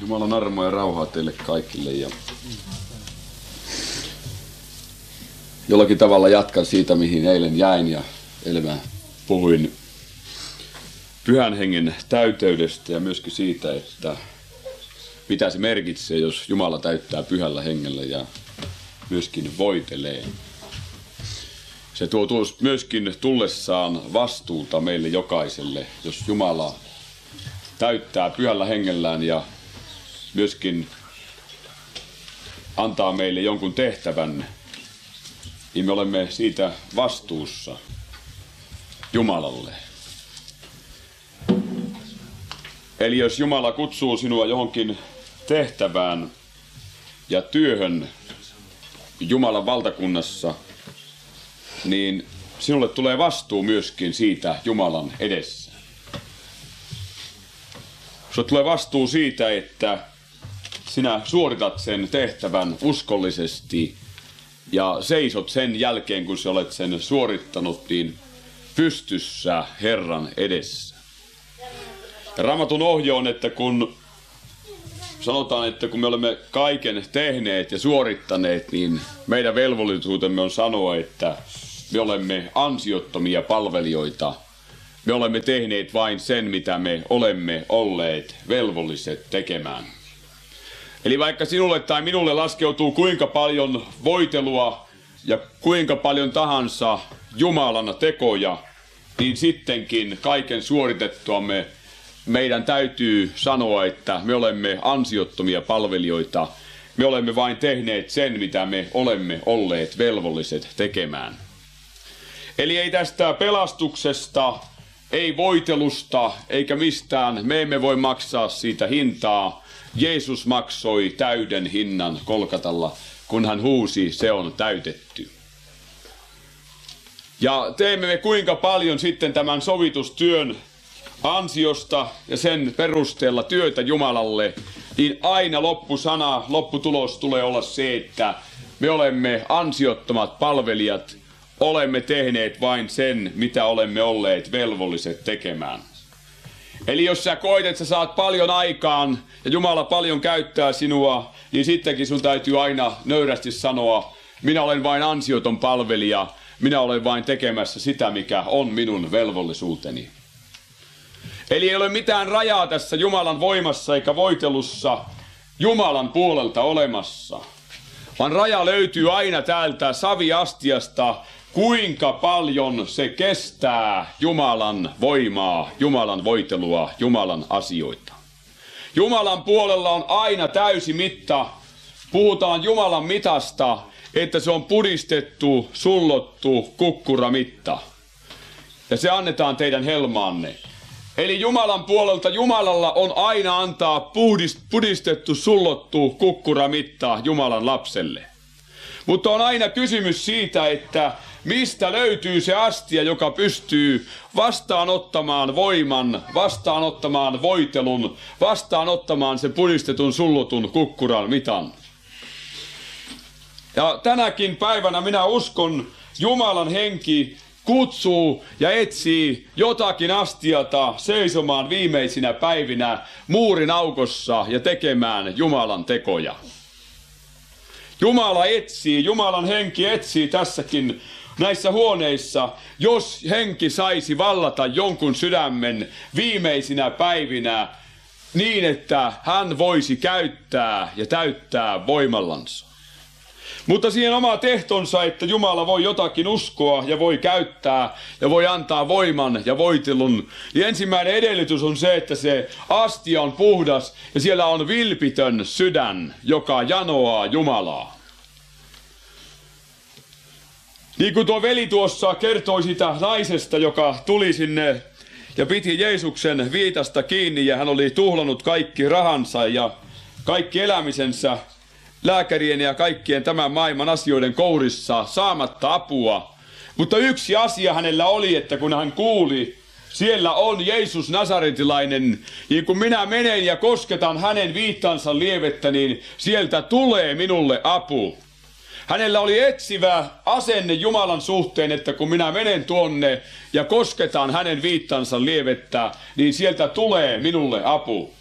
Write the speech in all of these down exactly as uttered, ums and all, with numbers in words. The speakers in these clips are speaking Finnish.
Jumalan armoa ja rauhaa teille kaikille. Ja jollakin tavalla jatkan siitä, mihin eilen jäin ja eilen puhuin Pyhän Hengen täyteydestä ja myöskin siitä, että mitä se merkitsee, jos Jumala täyttää Pyhällä Hengellä ja myöskin voitelee. Se tuo myöskin tullessaan vastuuta meille jokaiselle, jos Jumala täyttää Pyhällä Hengellään ja myöskin antaa meille jonkun tehtävän, niin me olemme siitä vastuussa Jumalalle. Eli jos Jumala kutsuu sinua johonkin tehtävään ja työhön Jumalan valtakunnassa, niin sinulle tulee vastuu myöskin siitä Jumalan edessä. Sinulle tulee vastuu siitä, että sinä suoritat sen tehtävän uskollisesti ja seisot sen jälkeen, kun sä olet sen suorittanut, niin pystyssä Herran edessä. Ja Raamatun ohje on, että kun sanotaan, että kun me olemme kaiken tehneet ja suorittaneet, niin meidän velvollisuutemme on sanoa, että me olemme ansiottomia palvelijoita. Me olemme tehneet vain sen, mitä me olemme olleet velvolliset tekemään. Eli vaikka sinulle tai minulle laskeutuu kuinka paljon voitelua ja kuinka paljon tahansa Jumalan tekoja, niin sittenkin kaiken suoritettuamme meidän täytyy sanoa, että me olemme ansiottomia palvelijoita. Me olemme vain tehneet sen, mitä me olemme olleet velvolliset tekemään. Eli ei tästä pelastuksesta, ei voitelusta eikä mistään, me emme voi maksaa siitä hintaa. Jeesus maksoi täyden hinnan Kolkatalla, kun hän huusi, se on täytetty. Ja teemme me kuinka paljon sitten tämän sovitustyön ansiosta ja sen perusteella työtä Jumalalle, niin aina loppusana, lopputulos tulee olla se, että me olemme ansiottomat palvelijat, olemme tehneet vain sen, mitä olemme olleet velvolliset tekemään. Eli jos sä koet, että sä saat paljon aikaan ja Jumala paljon käyttää sinua, niin sittenkin sun täytyy aina nöyrästi sanoa, minä olen vain ansioton palvelija, minä olen vain tekemässä sitä, mikä on minun velvollisuuteni. Eli ei ole mitään rajaa tässä Jumalan voimassa eikä voitelussa Jumalan puolelta olemassa, vaan raja löytyy aina täältä saviastiasta, kuinka paljon se kestää Jumalan voimaa, Jumalan voitelua, Jumalan asioita. Jumalan puolella on aina täysi mitta. Puhutaan Jumalan mitasta, että se on pudistettu, sullottu kukkuramitta. Ja se annetaan teidän helmaanne. Eli Jumalan puolelta Jumalalla on aina antaa pudistettu, sullottu kukkuramitta Jumalan lapselle. Mutta on aina kysymys siitä, että mistä löytyy se astia, joka pystyy vastaanottamaan voiman, vastaanottamaan voitelun, vastaanottamaan sen pudistetun, sullotun kukkuran mitan. Ja tänäkin päivänä minä uskon, Jumalan henki kutsuu ja etsii jotakin astiata seisomaan viimeisinä päivinä muurin aukossa ja tekemään Jumalan tekoja. Jumala etsii, Jumalan henki etsii tässäkin näissä huoneissa, jos henki saisi vallata jonkun sydämen viimeisinä päivinä niin, että hän voisi käyttää ja täyttää voimallansa. Mutta siihen oma tehtonsa, että Jumala voi jotakin uskoa ja voi käyttää ja voi antaa voiman ja voitelun, niin ensimmäinen edellytys on se, että se astia on puhdas ja siellä on vilpitön sydän, joka janoaa Jumalaa. Niin kuin tuo veli tuossa kertoi sitä naisesta, joka tuli sinne ja piti Jeesuksen viitasta kiinni ja hän oli tuhlannut kaikki rahansa ja kaikki elämisensä lääkärien ja kaikkien tämän maailman asioiden kourissa saamatta apua. Mutta yksi asia hänellä oli, että kun hän kuuli, siellä on Jeesus Nasaretilainen, niin kun minä menen ja kosketan hänen viittansa lievettä, niin sieltä tulee minulle apu. Hänellä oli etsivä asenne Jumalan suhteen, että kun minä menen tuonne ja kosketan hänen viittansa lievettä, niin sieltä tulee minulle apu.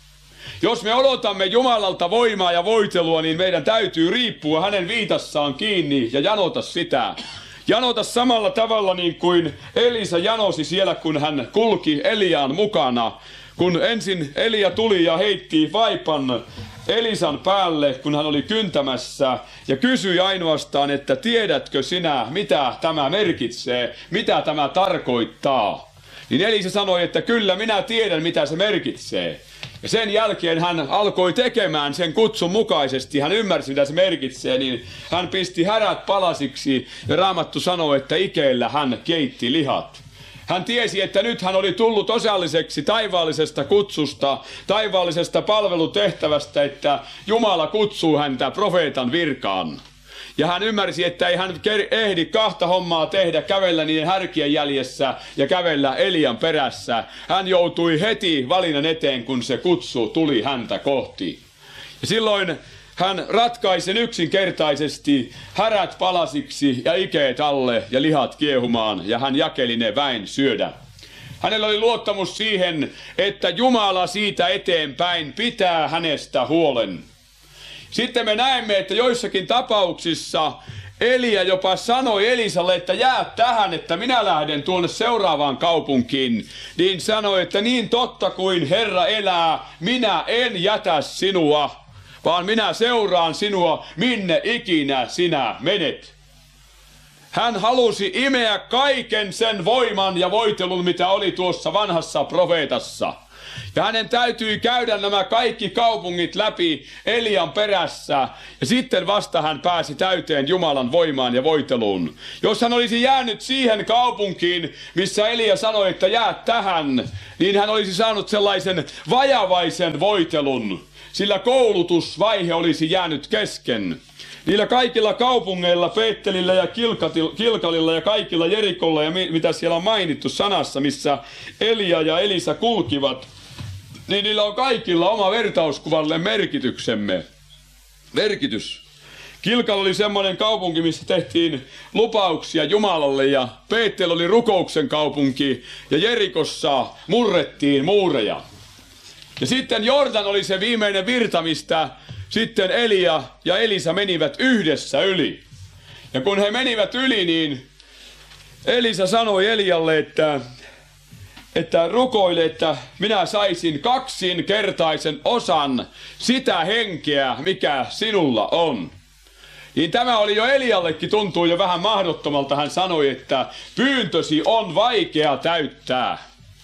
Jos me odotamme Jumalalta voimaa ja voitelua, niin meidän täytyy riippua hänen viitassaan kiinni ja janota sitä. Janota samalla tavalla niin kuin Elisa janosi siellä, kun hän kulki Eliaan mukana. Kun ensin Elia tuli ja heitti vaipan Elisan päälle, kun hän oli kyntämässä, ja kysyi ainoastaan, että tiedätkö sinä, mitä tämä merkitsee, mitä tämä tarkoittaa. Niin Elisa sanoi, että kyllä minä tiedän, mitä se merkitsee. Ja sen jälkeen hän alkoi tekemään sen kutsun mukaisesti. Hän ymmärsi, mitä se merkitsee, niin hän pisti härät palasiksi. Ja Raamattu sanoi, että ikeillä hän keitti lihat. Hän tiesi, että nyt hän oli tullut osalliseksi taivaallisesta kutsusta, taivaallisesta palvelutehtävästä, että Jumala kutsuu häntä profeetan virkaan. Ja hän ymmärsi, että ei hän ehdi kahta hommaa tehdä, kävellä niiden härkien jäljessä ja kävellä Elian perässä. Hän joutui heti valinnan eteen, kun se kutsu tuli häntä kohti. Ja silloin hän ratkaisi sen yksinkertaisesti härät palasiksi ja ikeet alle ja lihat kiehumaan, ja hän jakeli ne väin syödä. Hänellä oli luottamus siihen, että Jumala siitä eteenpäin pitää hänestä huolen. Sitten me näemme, että joissakin tapauksissa Elia jopa sanoi Elisalle, että jää tähän, että minä lähden tuonne seuraavaan kaupunkiin. Niin sanoi, että niin totta kuin Herra elää, minä en jätä sinua, vaan minä seuraan sinua, minne ikinä sinä menet. Hän halusi imeä kaiken sen voiman ja voitelun, mitä oli tuossa vanhassa profeetassa. Ja hänen täytyi käydä nämä kaikki kaupungit läpi Elian perässä, ja sitten vasta hän pääsi täyteen Jumalan voimaan ja voiteluun. Jos hän olisi jäänyt siihen kaupunkiin, missä Elia sanoi, että jää tähän, niin hän olisi saanut sellaisen vajavaisen voitelun, sillä koulutusvaihe olisi jäänyt kesken. Niillä kaikilla kaupungeilla, Peettelillä ja Kilkalilla ja kaikilla Jerikolla ja mitä siellä on mainittu sanassa, missä Elia ja Elisa kulkivat, niin niillä on kaikilla oma vertauskuvalle merkityksemme. Merkitys. Kilkal oli semmoinen kaupunki, missä tehtiin lupauksia Jumalalle, ja Peettel oli rukouksen kaupunki, ja Jerikossa murrettiin muureja. Ja sitten Jordan oli se viimeinen virta, mistä sitten Elia ja Elisa menivät yhdessä yli. Ja kun he menivät yli, niin Elisa sanoi Elialle, että, että rukoile, että minä saisin kaksinkertaisen osan sitä henkeä, mikä sinulla on. Niin tämä oli jo Eliallekin, tuntuu jo vähän mahdottomalta. Hän sanoi, että pyyntösi on vaikea täyttää.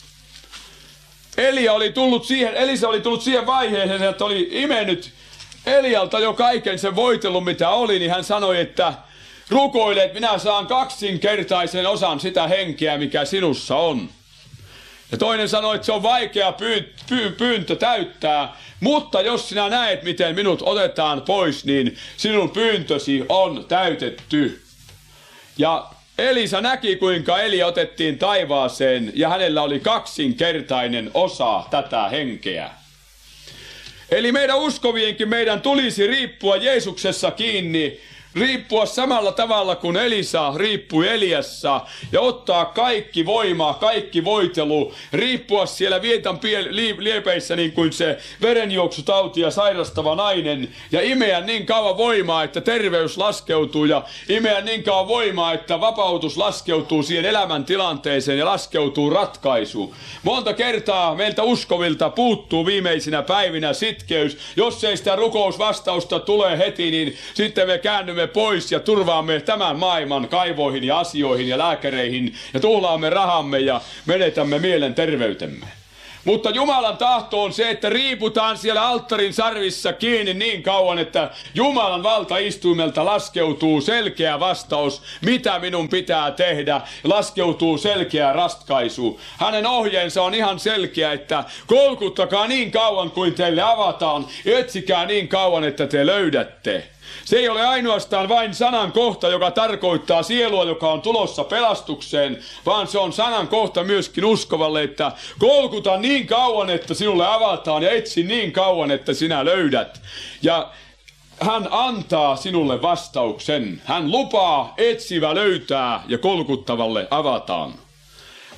Elia oli tullut siihen, Elisa oli tullut siihen vaiheeseen, että oli imennyt Elialta jo kaiken sen voitelun, mitä oli, niin hän sanoi, että rukoile, että minä saan kaksinkertaisen osan sitä henkeä, mikä sinussa on. Ja toinen sanoi, että se on vaikea pyy- pyy- pyyntö täyttää, mutta jos sinä näet, miten minut otetaan pois, niin sinun pyyntösi on täytetty. Ja Elisa näki, kuinka Elia otettiin taivaaseen, ja hänellä oli kaksinkertainen osa tätä henkeä. Eli meidän uskovienkin meidän tulisi riippua Jeesuksessa kiinni, riippua samalla tavalla kuin Elisa riippui Eliassa, ja ottaa kaikki voima, kaikki voitelu, riippua siellä vietan liepeissä niin kuin se verenjuoksutautia sairastava nainen, ja imeä niin kauan voimaa, että terveys laskeutuu, ja imeä niin kauan voimaa, että vapautus laskeutuu siihen elämäntilanteeseen ja laskeutuu ratkaisu. Monta kertaa meiltä uskovilta puuttuu viimeisinä päivinä sitkeys. Jos ei sitä rukousvastausta tule heti, niin sitten me käännymme pois ja turvaamme tämän maailman kaivoihin ja asioihin ja lääkäreihin ja tuhlaamme rahamme ja menetämme mielenterveytemme. Mutta Jumalan tahto on se, että riiputaan siellä alttarin sarvissa kiinni niin kauan, että Jumalan valtaistuimelta laskeutuu selkeä vastaus, mitä minun pitää tehdä, laskeutuu selkeä ratkaisu. Hänen ohjeensa on ihan selkeä, että kolkuttakaa niin kauan kuin teille avataan, etsikää niin kauan, että te löydätte. Se ei ole ainoastaan vain sanan kohta, joka tarkoittaa sielua, joka on tulossa pelastukseen, vaan se on sanan kohta myöskin uskovalle, että kolkuta niin kauan, että sinulle avataan, ja etsi niin kauan, että sinä löydät. Ja hän antaa sinulle vastauksen. Hän lupaa, etsivä löytää ja kolkuttavalle avataan.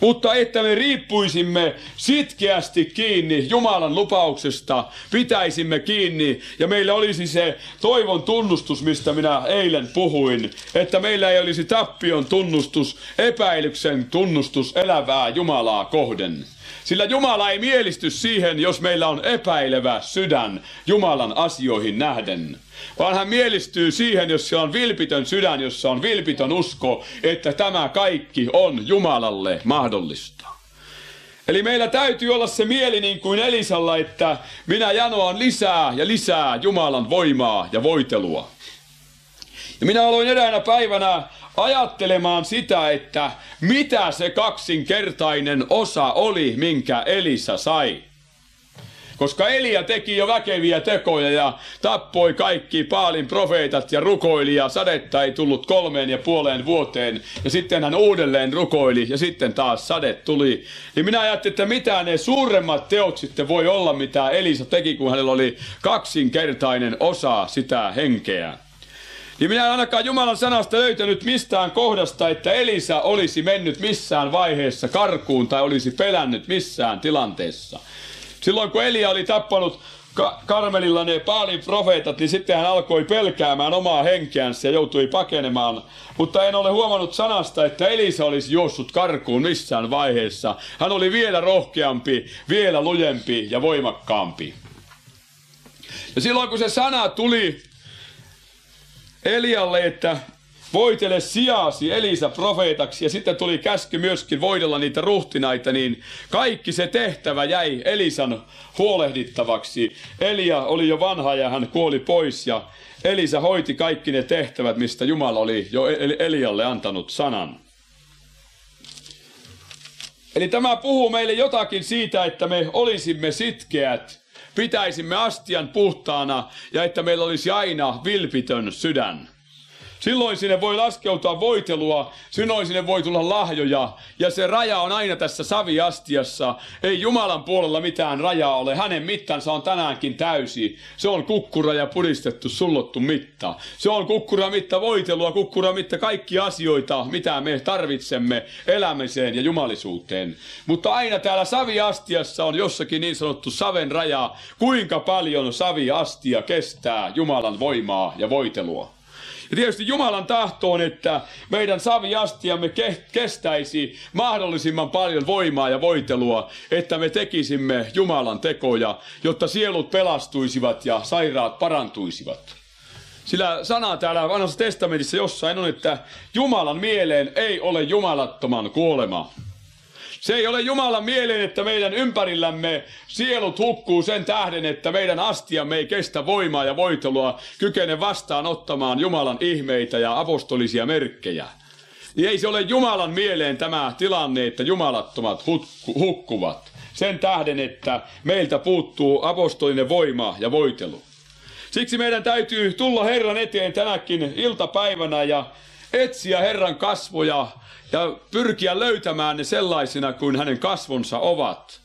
Mutta että me riippuisimme sitkeästi kiinni Jumalan lupauksesta, pitäisimme kiinni ja meillä olisi se toivon tunnustus, mistä minä eilen puhuin, että meillä ei olisi tappion tunnustus, epäilyksen tunnustus elävää Jumalaa kohden. Sillä Jumala ei mielisty siihen, jos meillä on epäilevä sydän Jumalan asioihin nähden. Vaan hän mielistyy siihen, jos se on vilpitön sydän, jossa on vilpitön usko, että tämä kaikki on Jumalalle mahdollista. Eli meillä täytyy olla se mieli niin kuin Elisalla, että minä janoan lisää ja lisää Jumalan voimaa ja voitelua. Ja minä aloin eräänä päivänä ajattelemaan sitä, että mitä se kaksinkertainen osa oli, minkä Elisa sai. Koska Elia teki jo väkeviä tekoja ja tappoi kaikki Baalin profeetat ja rukoili ja sadetta ei tullut kolmeen ja puoleen vuoteen. Ja sitten hän uudelleen rukoili ja sitten taas sade tuli. Niin minä ajattelin, että mitä ne suuremmat teot sitten voi olla, mitä Elisa teki, kun hänellä oli kaksinkertainen osa sitä henkeä. Niin minä en ainakaan Jumalan sanasta löytänyt mistään kohdasta, että Elisa olisi mennyt missään vaiheessa karkuun tai olisi pelännyt missään tilanteessa. Silloin kun Elia oli tappanut Ka- Karmelilla ne Baalin profeetat, niin sitten hän alkoi pelkäämään omaa henkeänsä ja joutui pakenemaan. Mutta en ole huomannut sanasta, että Elisa olisi juossut karkuun missään vaiheessa. Hän oli vielä rohkeampi, vielä lujempi ja voimakkaampi. Ja silloin kun se sana tuli Elialle, että voitele sijaasi Elisa profeetaksi, ja sitten tuli käsky myöskin voidella niitä ruhtinaita, niin kaikki se tehtävä jäi Elisan huolehdittavaksi. Elia oli jo vanha ja hän kuoli pois, ja Elisa hoiti kaikki ne tehtävät, mistä Jumala oli jo Elialle antanut sanan. Eli tämä puhuu meille jotakin siitä, että me olisimme sitkeät, pitäisimme astian puhtaana ja että meillä olisi aina vilpitön sydän. Silloin sinne voi laskeutua voitelua, silloin sinne voi tulla lahjoja, ja se raja on aina tässä saviastiassa. Ei Jumalan puolella mitään rajaa ole, hänen mittansa on tänäänkin täysi. Se on kukkura ja puristettu, sullottu mitta. Se on kukkura mitta voitelua, kukkura mitta kaikki asioita, mitä me tarvitsemme elämiseen ja jumalisuuteen. Mutta aina täällä saviastiassa on jossakin niin sanottu saven raja, kuinka paljon saviastia kestää Jumalan voimaa ja voitelua. Ja tietysti Jumalan tahto on, että meidän saviastiamme kestäisi mahdollisimman paljon voimaa ja voitelua, että me tekisimme Jumalan tekoja, jotta sielut pelastuisivat ja sairaat parantuisivat. Sillä sana täällä Vanhassa testamentissa jossain on, että Jumalan mieleen ei ole jumalattoman kuolema. Se ei ole Jumalan mieleen, että meidän ympärillämme sielut hukkuu sen tähden, että meidän astiamme ei kestä voimaa ja voitelua, kykene vastaanottamaan Jumalan ihmeitä ja apostolisia merkkejä. Niin ei se ole Jumalan mieleen tämä tilanne, että jumalattomat hukkuvat. Sen tähden, että meiltä puuttuu apostolinen voima ja voitelu. Siksi meidän täytyy tulla Herran eteen tänäkin iltapäivänä ja etsiä Herran kasvoja ja pyrkiä löytämään ne sellaisina kuin hänen kasvonsa ovat.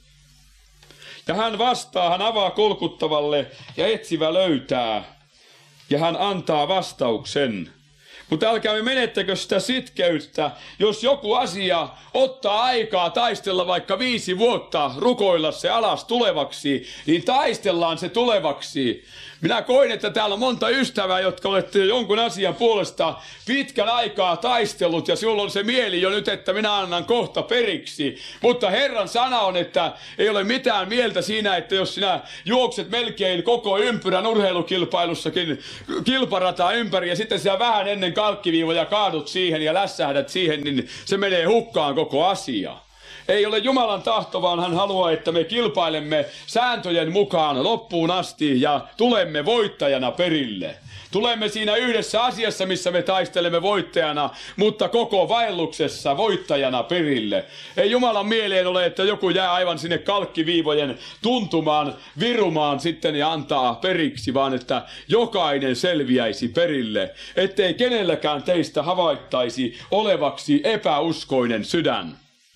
Ja hän vastaa, hän avaa kolkuttavalle ja etsivä löytää. Ja hän antaa vastauksen. Mutta älkäämme menettäkö sitä sitkeyttä, jos joku asia ottaa aikaa taistella vaikka viisi vuotta, rukoilla se alas tulevaksi, niin taistellaan se tulevaksi. Minä koin, että täällä on monta ystävää, jotka olette jonkun asian puolesta pitkän aikaa taistellut, ja sinulla on se mieli jo nyt, että minä annan kohta periksi. Mutta Herran sana on, että ei ole mitään mieltä siinä, että jos sinä juokset melkein koko ympyrän urheilukilpailussakin kilparataa ympäri, ja sitten sinä vähän ennen kalkkiviivoja kaadut siihen ja lässähdät siihen, niin se menee hukkaan koko asia. Ei ole Jumalan tahto, vaan hän haluaa, että me kilpailemme sääntöjen mukaan loppuun asti ja tulemme voittajana perille. Tulemme siinä yhdessä asiassa, missä me taistelemme voittajana, mutta koko vaelluksessa voittajana perille. Ei Jumalan mieleen ole, että joku jää aivan sinne kalkkiviivojen tuntumaan, virumaan sitten ja antaa periksi, vaan että jokainen selviäisi perille. Ettei kenelläkään teistä havaittaisi olevaksi epäuskoinen sydän.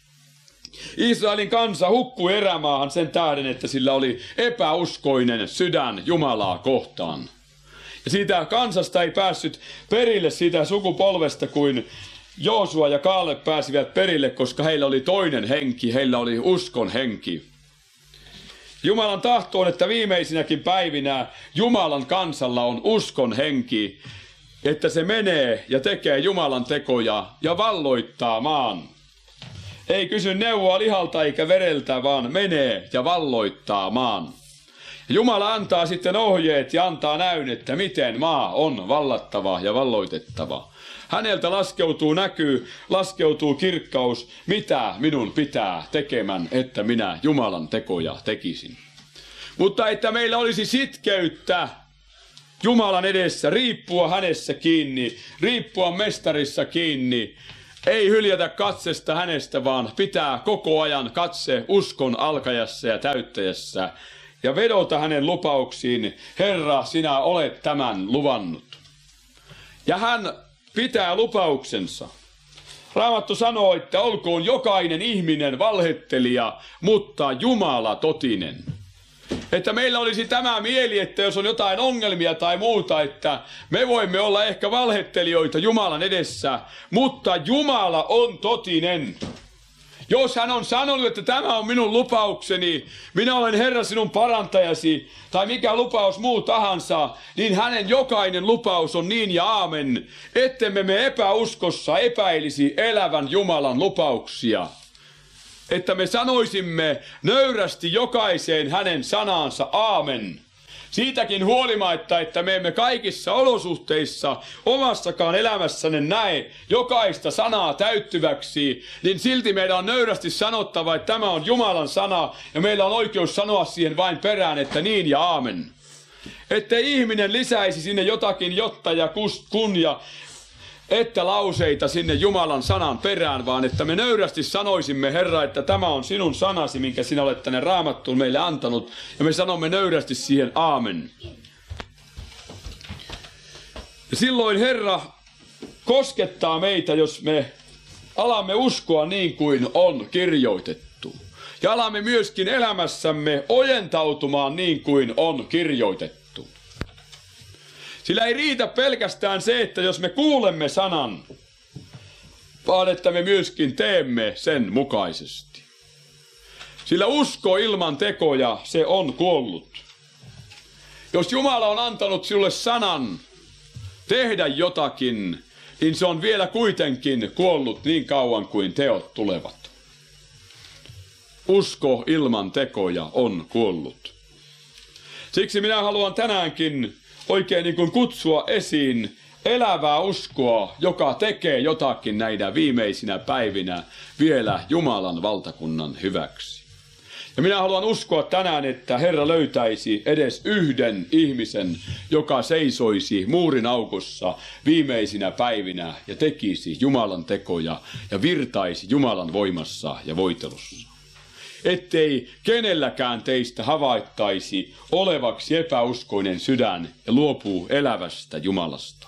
Israelin kansa hukkui erämaahan sen tähden, että sillä oli epäuskoinen sydän Jumalaa kohtaan. Ja siitä kansasta ei päässyt perille siitä sukupolvesta kuin Joosua ja Kaaleb pääsivät perille, koska heillä oli toinen henki, heillä oli uskon henki. Jumalan tahto on, että viimeisinäkin päivinä Jumalan kansalla on uskon henki, että se menee ja tekee Jumalan tekoja ja valloittaa maan. Ei kysy neuvoa lihalta eikä vereltä, vaan menee ja valloittaa maan. Jumala antaa sitten ohjeet ja antaa näyn, että miten maa on vallattava ja valloitettava. Häneltä laskeutuu näky, laskeutuu kirkkaus, mitä minun pitää tekemään, että minä Jumalan tekoja tekisin. Mutta että meillä olisi sitkeyttä Jumalan edessä, riippua hänessä kiinni, riippua mestarissa kiinni, ei hyljätä katsesta hänestä, vaan pitää koko ajan katse uskon alkajassa ja täyttäjässä ja vedota hänen lupauksiin, Herra, sinä olet tämän luvannut. Ja hän pitää lupauksensa. Raamattu sanoo, että olkoon jokainen ihminen valhettelija, mutta Jumala totinen. Että meillä olisi tämä mieli, että jos on jotain ongelmia tai muuta, että me voimme olla ehkä valhettelijoita Jumalan edessä, mutta Jumala on totinen. Jos hän on sanonut, että tämä on minun lupaukseni, minä olen Herra sinun parantajasi, tai mikä lupaus muu tahansa, niin hänen jokainen lupaus on niin ja aamen, ettemme me epäuskossa epäilisi elävän Jumalan lupauksia. Että me sanoisimme nöyrästi jokaiseen hänen sanansa aamen. Siitäkin huolimatta, että me emme kaikissa olosuhteissa omassakaan elämässäne näe jokaista sanaa täyttyväksi, niin silti meidän on nöyrästi sanottava, että tämä on Jumalan sana ja meillä on oikeus sanoa siihen vain perään, että niin ja aamen. Että ihminen lisäisi sinne jotakin jotta ja kun ja että lauseita sinne Jumalan sanan perään, vaan että me nöyrästi sanoisimme, Herra, että tämä on sinun sanasi, minkä sinä olet tänne Raamattuun meille antanut, ja me sanomme nöyrästi siihen aamen. Ja silloin Herra koskettaa meitä, jos me alamme uskoa niin kuin on kirjoitettu. Ja alamme myöskin elämässämme ojentautumaan niin kuin on kirjoitettu. Sillä ei riitä pelkästään se, että jos me kuulemme sanan, vaan että me myöskin teemme sen mukaisesti. Sillä usko ilman tekoja, se on kuollut. Jos Jumala on antanut sinulle sanan tehdä jotakin, niin se on vielä kuitenkin kuollut niin kauan kuin teot tulevat. Usko ilman tekoja on kuollut. Siksi minä haluan tänäänkin oikein niin kuin kutsua esiin elävää uskoa, joka tekee jotakin näinä viimeisinä päivinä vielä Jumalan valtakunnan hyväksi. Ja minä haluan uskoa tänään, että Herra löytäisi edes yhden ihmisen, joka seisoisi muurin aukossa viimeisinä päivinä ja tekisi Jumalan tekoja ja virtaisi Jumalan voimassa ja voitelussa. Ettei kenelläkään teistä havaittaisi olevaksi epäuskoinen sydän ja luopuu elävästä Jumalasta.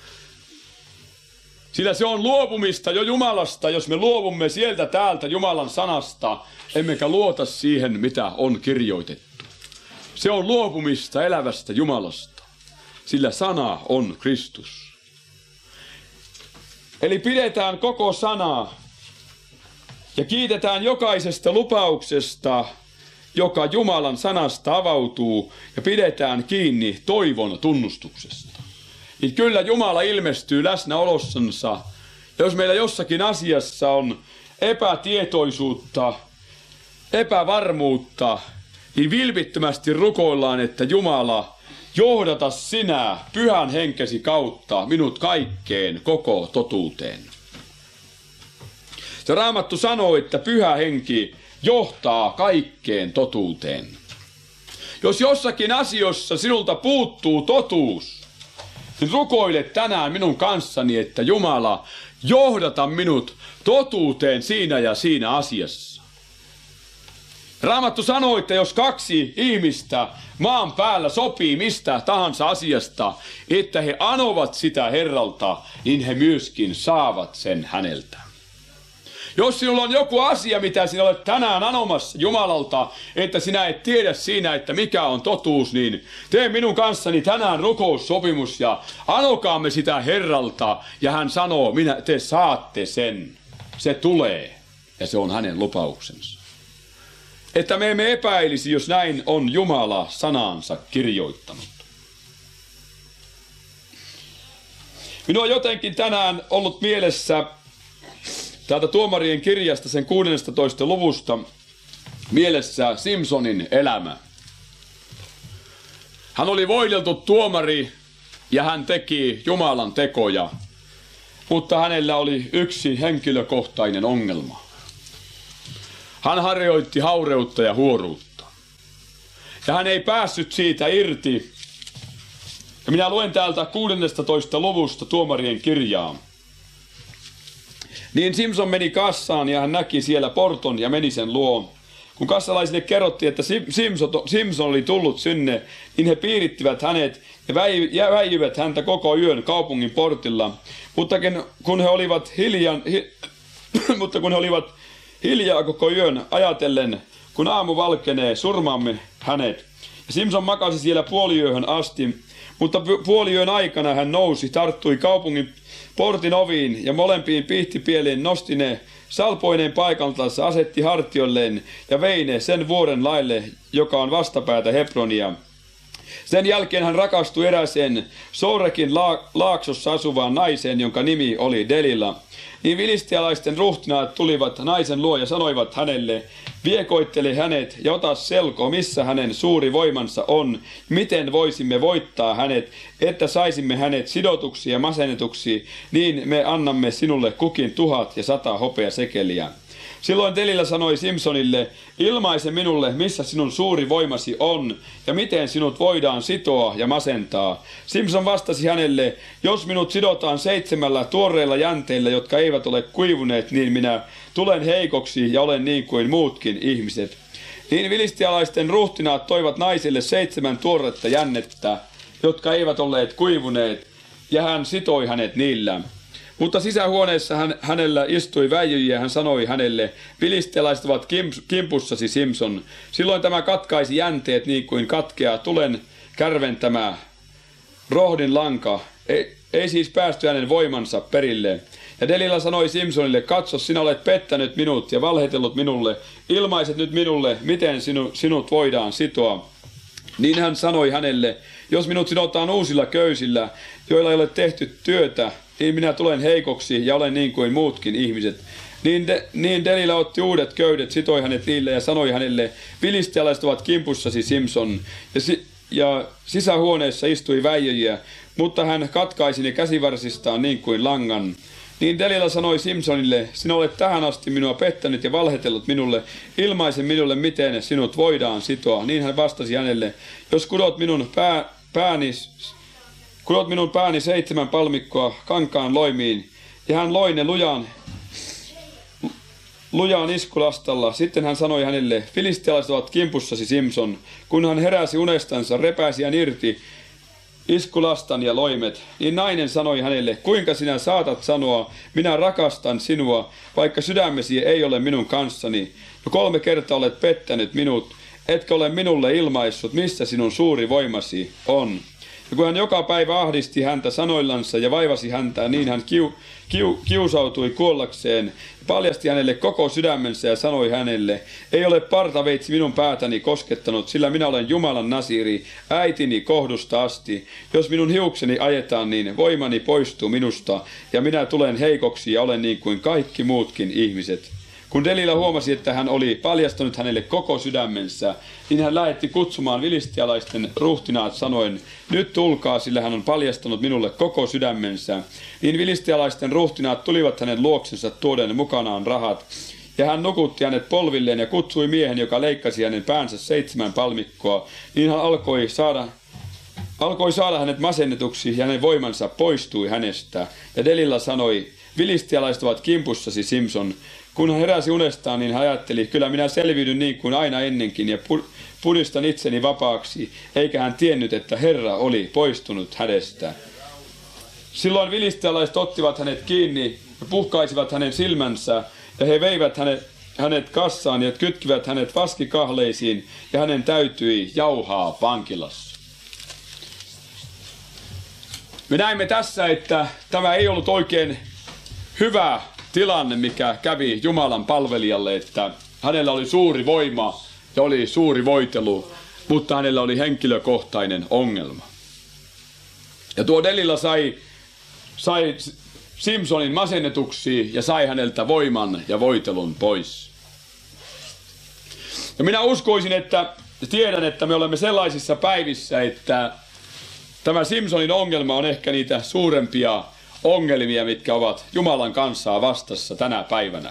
Sillä se on luopumista jo Jumalasta, jos me luovumme sieltä täältä Jumalan sanasta, emmekä luota siihen, mitä on kirjoitettu. Se on luopumista elävästä Jumalasta, sillä sana on Kristus. Eli pidetään koko sanaa. Ja kiitetään jokaisesta lupauksesta, joka Jumalan sanasta avautuu, ja pidetään kiinni toivon tunnustuksesta. Niin kyllä Jumala ilmestyy läsnäolossansa. Ja jos meillä jossakin asiassa on epätietoisuutta, epävarmuutta, niin vilpittömästi rukoillaan, että Jumala, johdata sinä pyhän henkesi kautta minut kaikkeen koko totuuteen. Se Raamattu sanoo, että pyhä henki johtaa kaikkeen totuuteen. Jos jossakin asiassa sinulta puuttuu totuus, niin rukoile tänään minun kanssani, että Jumala, johdata minut totuuteen siinä ja siinä asiassa. Raamattu sanoo, että jos kaksi ihmistä maan päällä sopii mistä tahansa asiasta, että he anovat sitä Herralta, niin he myöskin saavat sen häneltä. Jos sinulla on joku asia, mitä sinä olet tänään anomassa Jumalalta, että sinä et tiedä siinä, että mikä on totuus, niin tee minun kanssani tänään rukoussopimus ja anokaamme sitä Herralta. Ja hän sanoo, minä, te saatte sen. Se tulee. Ja se on hänen lupauksensa. Että me emme epäilisi, jos näin on Jumala sanansa kirjoittanut. Minua on jotenkin tänään ollut mielessä täältä Tuomarien kirjasta sen kuudennestatoista luvusta mielessä Simsonin elämä. Hän oli voideltu tuomari ja hän teki Jumalan tekoja, mutta hänellä oli yksi henkilökohtainen ongelma. Hän harjoitti haureutta ja huoruutta. Ja hän ei päässyt siitä irti. Ja minä luen täältä kuudennestatoista luvusta Tuomarien kirjaa. Niin Simson meni kassaan ja hän näki siellä porton ja meni sen luo. Kun kassalaisille kerrottiin, että Simson, Simson oli tullut sinne, niin he piirittivät hänet ja väijyivät häntä koko yön kaupungin portilla. Mutta kun he olivat hiljaa, hi, mutta kun he olivat hiljaa koko yön ajatellen, kun aamu valkenee, surmaamme hänet. Ja Simson makasi siellä puoliyöhön asti, mutta puoliyön aikana hän nousi, tarttui kaupungin portin oviin ja molempiin pihtipieliin nosti ne salpoineen paikaltansa, asetti hartiolleen ja vei ne sen vuoren laille, joka on vastapäätä Hebronia. Sen jälkeen hän rakastui erääseen Sorekin laaksossa asuvaan naiseen, jonka nimi oli Delila. Niin filistialaisten ruhtinaat tulivat naisen luo ja sanoivat hänelle, viekoittele hänet ja ota selko, missä hänen suuri voimansa on, miten voisimme voittaa hänet, että saisimme hänet sidotuksi ja masennetuksi, niin me annamme sinulle kukin tuhat ja sata hopeasekeliä. Silloin Delila sanoi Simsonille, ilmaise minulle, missä sinun suuri voimasi on, ja miten sinut voidaan sitoa ja masentaa. Simson vastasi hänelle, jos minut sidotaan seitsemällä tuoreilla jänteillä, jotka eivät ole kuivuneet, niin minä tulen heikoksi ja olen niin kuin muutkin ihmiset. Niin filistialaisten ruhtinaat toivat naiselle seitsemän tuoretta jännettä, jotka eivät olleet kuivuneet, ja hän sitoi hänet niillä. Mutta sisähuoneessa hän, hänellä istui väijyjiä ja hän sanoi hänelle, filistialaiset ovat kimpussasi Simson. Silloin tämä katkaisi jänteet niin kuin katkeaa tulen kärventämä rohdin lanka. Ei, ei siis päästy hänen voimansa perille. Ja Delila sanoi Simsonille, katso, sinä olet pettänyt minut ja valhetellut minulle. Ilmaiset nyt minulle, miten sinu, sinut voidaan sitoa. Niin hän sanoi hänelle, jos minut sidotaan uusilla köysillä, joilla ei ole tehty työtä, niin minä tulen heikoksi ja olen niin kuin muutkin ihmiset. Niin, de, niin Delila otti uudet köydet, sitoi hänet niille ja sanoi hänelle, filistialaiset ovat kimpussasi Simson. Ja, si, ja sisähuoneessa istui väijyjiä, mutta hän katkaisi ne käsivarsistaan niin kuin langan. Niin Delila sanoi Simsonille, sinä olet tähän asti minua pettänyt ja valhetellut minulle, ilmaise minulle, miten sinut voidaan sitoa. Niin hän vastasi hänelle, jos kudot minun pää, pääni... Kudot minun pääni seitsemän palmikkoa kankaan loimiin, ja hän loi ne lujaan, lujaan iskulastalla. Sitten hän sanoi hänelle, filistialaiset ovat kimpussasi Simson. Kun hän heräsi unestansa, repäisi hän irti iskulastan ja loimet. Niin nainen sanoi hänelle, kuinka sinä saatat sanoa, minä rakastan sinua, vaikka sydämesi ei ole minun kanssani. Jo kolme kertaa olet pettänyt minut, etkä ole minulle ilmaissut, missä sinun suuri voimasi on. Ja kun hän joka päivä ahdisti häntä sanoillansa ja vaivasi häntä, niin hän kiu, kiu, kiusautui kuollakseen ja paljasti hänelle koko sydämensä ja sanoi hänelle, ei ole partaveitsi minun päätäni koskettanut, sillä minä olen Jumalan nasiri, äitini kohdusta asti. Jos minun hiukseni ajetaan, niin voimani poistuu minusta ja minä tulen heikoksi ja olen niin kuin kaikki muutkin ihmiset. Kun Delila huomasi, että hän oli paljastanut hänelle koko sydämensä, niin hän lähetti kutsumaan filistialaisten ruhtinaat sanoen, nyt tulkaa, sillä hän on paljastanut minulle koko sydämensä. Niin filistialaisten ruhtinaat tulivat hänen luoksensa tuoden mukanaan rahat, ja hän nukutti hänet polvilleen ja kutsui miehen, joka leikkasi hänen päänsä seitsemän palmikkoa. Niin hän alkoi saada, alkoi saada hänet masennetuksi ja hänen voimansa poistui hänestä. Ja Delila sanoi, filistialaiset ovat kimpussasi Simson. Kun hän heräsi unestaan, niin hän ajatteli, kyllä minä selviydyn niin kuin aina ennenkin ja pudistan itseni vapaaksi, eikä hän tiennyt, että Herra oli poistunut hänestä. Silloin filistialaiset ottivat hänet kiinni ja puhkaisivat hänen silmänsä ja he veivät hänet, hänet kassaan ja kytkivät hänet vaskikahleisiin ja hänen täytyi jauhaa vankilassa. Me näimme tässä, että tämä ei ollut oikein hyvä tilanne, mikä kävi Jumalan palvelijalle, että hänellä oli suuri voima ja oli suuri voitelu, mutta hänellä oli henkilökohtainen ongelma. Ja tuo Delila sai, sai Simsonin masennetuksi ja sai häneltä voiman ja voitelun pois. Ja minä uskoisin, että tiedän, että me olemme sellaisissa päivissä, että tämä Simsonin ongelma on ehkä niitä suurempia ongelmia, mitkä ovat Jumalan kansaa vastassa tänä päivänä.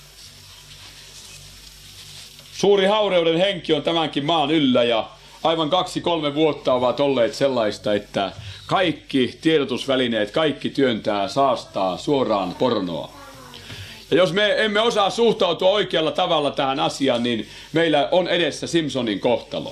Suuri haureuden henki on tämänkin maan yllä ja aivan kaksi kolme vuotta ovat olleet sellaista, että kaikki tiedotusvälineet, kaikki työntää, saastaa suoraan pornoa. Ja jos me emme osaa suhtautua oikealla tavalla tähän asiaan, niin meillä on edessä Simsonin kohtalo.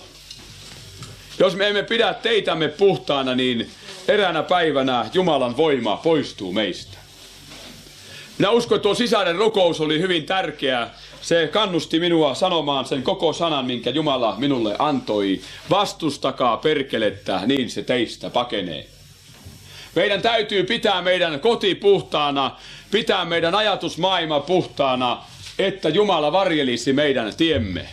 Jos me emme pidä teitämme puhtaana, niin eräänä päivänä Jumalan voima poistuu meistä. Minä uskon, että tuo sisaren rukous oli hyvin tärkeä. Se kannusti minua sanomaan sen koko sanan, minkä Jumala minulle antoi. Vastustakaa perkelettä, niin se teistä pakenee. Meidän täytyy pitää meidän koti puhtaana, pitää meidän ajatusmaailma puhtaana, että Jumala varjelisi meidän tiemme.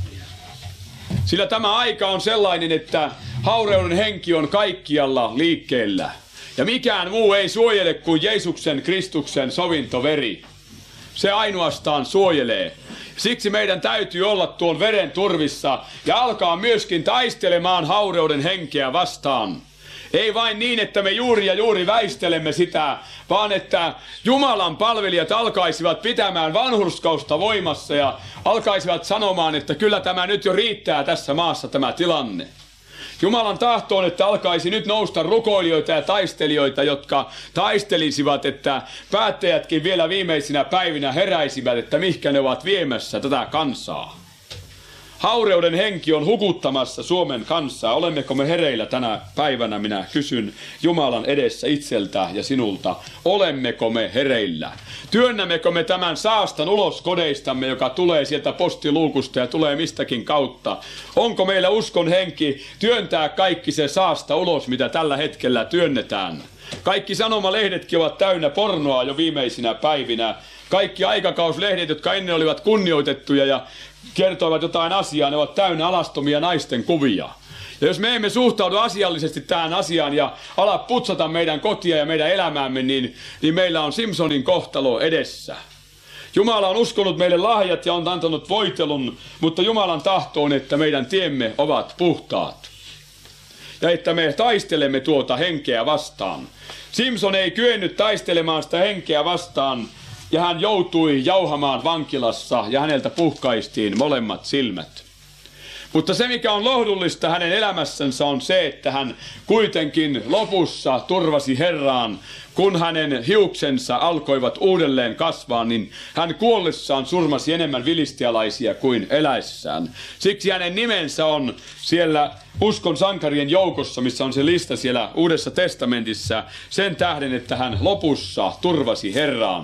Sillä tämä aika on sellainen, että haureuden henki on kaikkialla liikkeellä. Ja mikään muu ei suojele kuin Jeesuksen Kristuksen sovintoveri. Se ainoastaan suojelee. Siksi meidän täytyy olla tuon veren turvissa ja alkaa myöskin taistelemaan haureuden henkeä vastaan. Ei vain niin, että me juuri ja juuri väistelemme sitä, vaan että Jumalan palvelijat alkaisivat pitämään vanhurskausta voimassa ja alkaisivat sanomaan, että kyllä tämä nyt jo riittää tässä maassa tämä tilanne. Jumalan tahto on, että alkaisi nyt nousta rukoilijoita ja taistelijoita, jotka taistelisivat, että päättäjätkin vielä viimeisinä päivinä heräisivät, että mihinkä ne ovat viemässä tätä kansaa. Haureuden henki on hukuttamassa Suomen kansaa. Olemmeko me hereillä tänä päivänä, minä kysyn Jumalan edessä itseltä ja sinulta. Olemmeko me hereillä? Työnnämmekö me tämän saastan ulos kodeistamme, joka tulee sieltä postiluukusta ja tulee mistäkin kautta? Onko meillä uskon henki työntää kaikki se saasta ulos, mitä tällä hetkellä työnnetään? Kaikki sanomalehdetkin ovat täynnä pornoa jo viimeisinä päivinä. Kaikki aikakauslehdet, jotka ennen olivat kunnioitettuja ja kertoivat jotain asiaa, ne ovat täynnä alastomia naisten kuvia. Ja jos me emme suhtaudu asiallisesti tähän asiaan ja ala putsata meidän kotia ja meidän elämäämme, niin, niin meillä on Simsonin kohtalo edessä. Jumala on uskonut meille lahjat ja on antanut voitelun, mutta Jumalan tahto on, että meidän tiemme ovat puhtaat. Ja että me taistelemme tuota henkeä vastaan. Simson ei kyennyt taistelemaan sitä henkeä vastaan, ja hän joutui jauhamaan vankilassa ja häneltä puhkaistiin molemmat silmät. Mutta se, mikä on lohdullista hänen elämässänsä, on se, että hän kuitenkin lopussa turvasi Herraan. Kun hänen hiuksensa alkoivat uudelleen kasvaa, niin hän kuollessaan surmasi enemmän filistialaisia kuin eläessään. Siksi hänen nimensä on siellä uskon sankarien joukossa, missä on se lista siellä Uudessa testamentissa, sen tähden, että hän lopussa turvasi Herraan.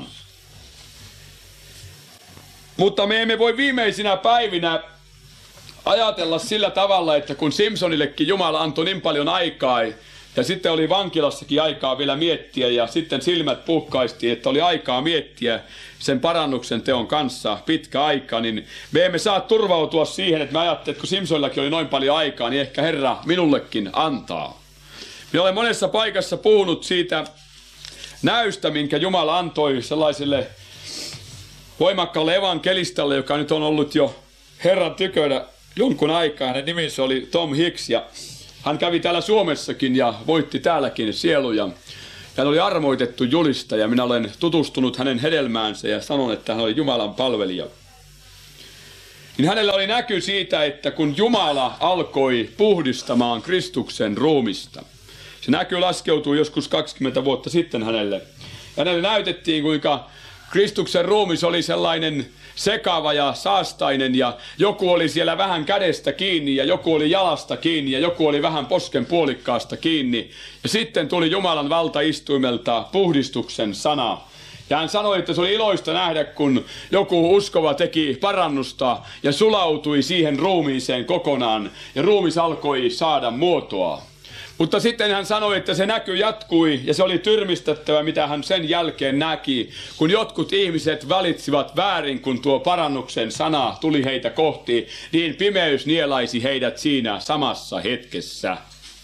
Mutta me emme voi viimeisinä päivinä ajatella sillä tavalla, että kun Simsonillekin Jumala antoi niin paljon aikaa, ja sitten oli vankilassakin aikaa vielä miettiä, ja sitten silmät puhkaistiin, että oli aikaa miettiä sen parannuksen teon kanssa pitkä aika, niin me emme saa turvautua siihen, että me ajattelemme, että kun Simsonillakin oli noin paljon aikaa, niin ehkä Herra minullekin antaa. Minä olen monessa paikassa puhunut siitä näystä, minkä Jumala antoi sellaiselle voimakkaalle evankelistalle, joka nyt on ollut jo Herran tykönä jonkun aikaa. Hänen nimensä oli Tom Hicks ja hän kävi täällä Suomessakin ja voitti täälläkin sieluja. Hän oli armoitettu julistaja. Minä olen tutustunut hänen hedelmäänsä ja sanon, että hän oli Jumalan palvelija. Niin hänellä oli näky siitä, että kun Jumala alkoi puhdistamaan Kristuksen ruumista. Se näky laskeutui joskus kaksikymmentä vuotta sitten hänelle. Ja hänelle näytettiin, kuinka Kristuksen ruumis oli sellainen sekava ja saastainen ja joku oli siellä vähän kädestä kiinni ja joku oli jalasta kiinni ja joku oli vähän posken puolikkaasta kiinni. Ja sitten tuli Jumalan valtaistuimelta puhdistuksen sana. Ja hän sanoi, että se oli iloista nähdä, kun joku uskova teki parannusta ja sulautui siihen ruumiiseen kokonaan. Ja ruumis alkoi saada muotoa. Mutta sitten hän sanoi, että se näky jatkui ja se oli tyrmistettävä, mitä hän sen jälkeen näki, kun jotkut ihmiset valitsivat väärin, kun tuo parannuksen sana tuli heitä kohti, niin pimeys nielaisi heidät siinä samassa hetkessä.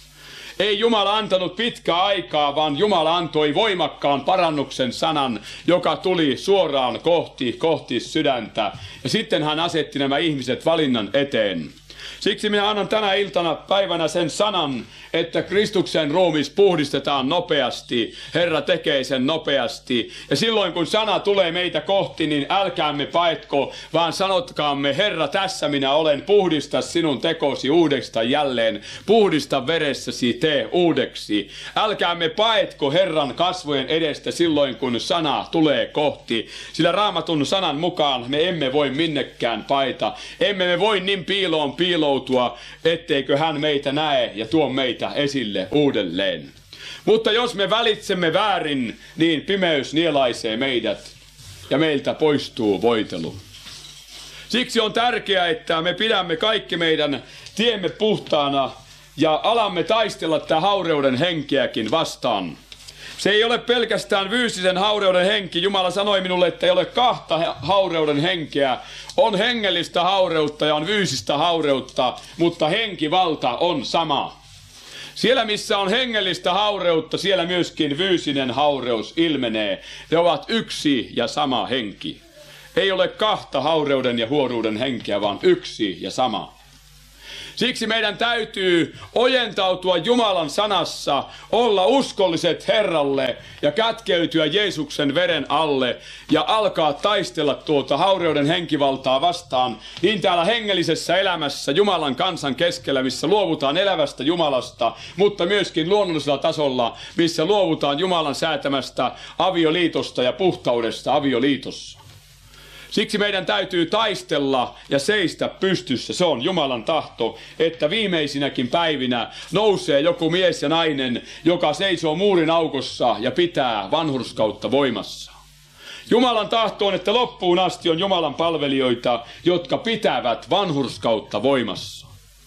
Ei Jumala antanut pitkää aikaa, vaan Jumala antoi voimakkaan parannuksen sanan, joka tuli suoraan kohti, kohti sydäntä. Ja sitten hän asetti nämä ihmiset valinnan eteen. Siksi minä annan tänä iltana päivänä sen sanan, että Kristuksen ruumis puhdistetaan nopeasti. Herra tekee sen nopeasti. Ja silloin kun sana tulee meitä kohti, niin älkäämme paetko, vaan sanotkaamme, Herra, tässä minä olen, puhdista sinun tekosi uudesta jälleen. Puhdista veressäsi tee uudeksi. Älkäämme paetko Herran kasvojen edestä silloin, kun sana tulee kohti. Sillä Raamatun sanan mukaan me emme voi minnekään paeta. Emme me voi niin piiloon piiloutua, etteikö hän meitä näe ja tuo meitä esille uudelleen. Mutta jos me valitsemme väärin, niin pimeys nielaisee meidät ja meiltä poistuu voitelu. Siksi on tärkeää, että me pidämme kaikki meidän tiemme puhtaana ja alamme taistella tätä haureuden henkeäkin vastaan. Se ei ole pelkästään fyysisen haureuden henki. Jumala sanoi minulle, että ei ole kahta haureuden henkeä. On hengellistä haureutta ja on fyysistä haureutta, mutta henkivalta on sama. Siellä missä on hengellistä haureutta, siellä myöskin fyysinen haureus ilmenee. Ne ovat yksi ja sama henki. Ei ole kahta haureuden ja huoruuden henkeä, vaan yksi ja sama. Siksi meidän täytyy ojentautua Jumalan sanassa, olla uskolliset Herralle ja kätkeytyä Jeesuksen veren alle ja alkaa taistella tuota haureuden henkivaltaa vastaan niin täällä hengellisessä elämässä Jumalan kansan keskellä, missä luovutaan elävästä Jumalasta, mutta myöskin luonnollisella tasolla, missä luovutaan Jumalan säätämästä avioliitosta ja puhtaudesta avioliitossa. Siksi meidän täytyy taistella ja seistä pystyssä. Se on Jumalan tahto, että viimeisinäkin päivinä nousee joku mies ja nainen, joka seisoo muurin aukossa ja pitää vanhurskautta voimassa. Jumalan tahto on, että loppuun asti on Jumalan palvelijoita, jotka pitävät vanhurskautta voimassa.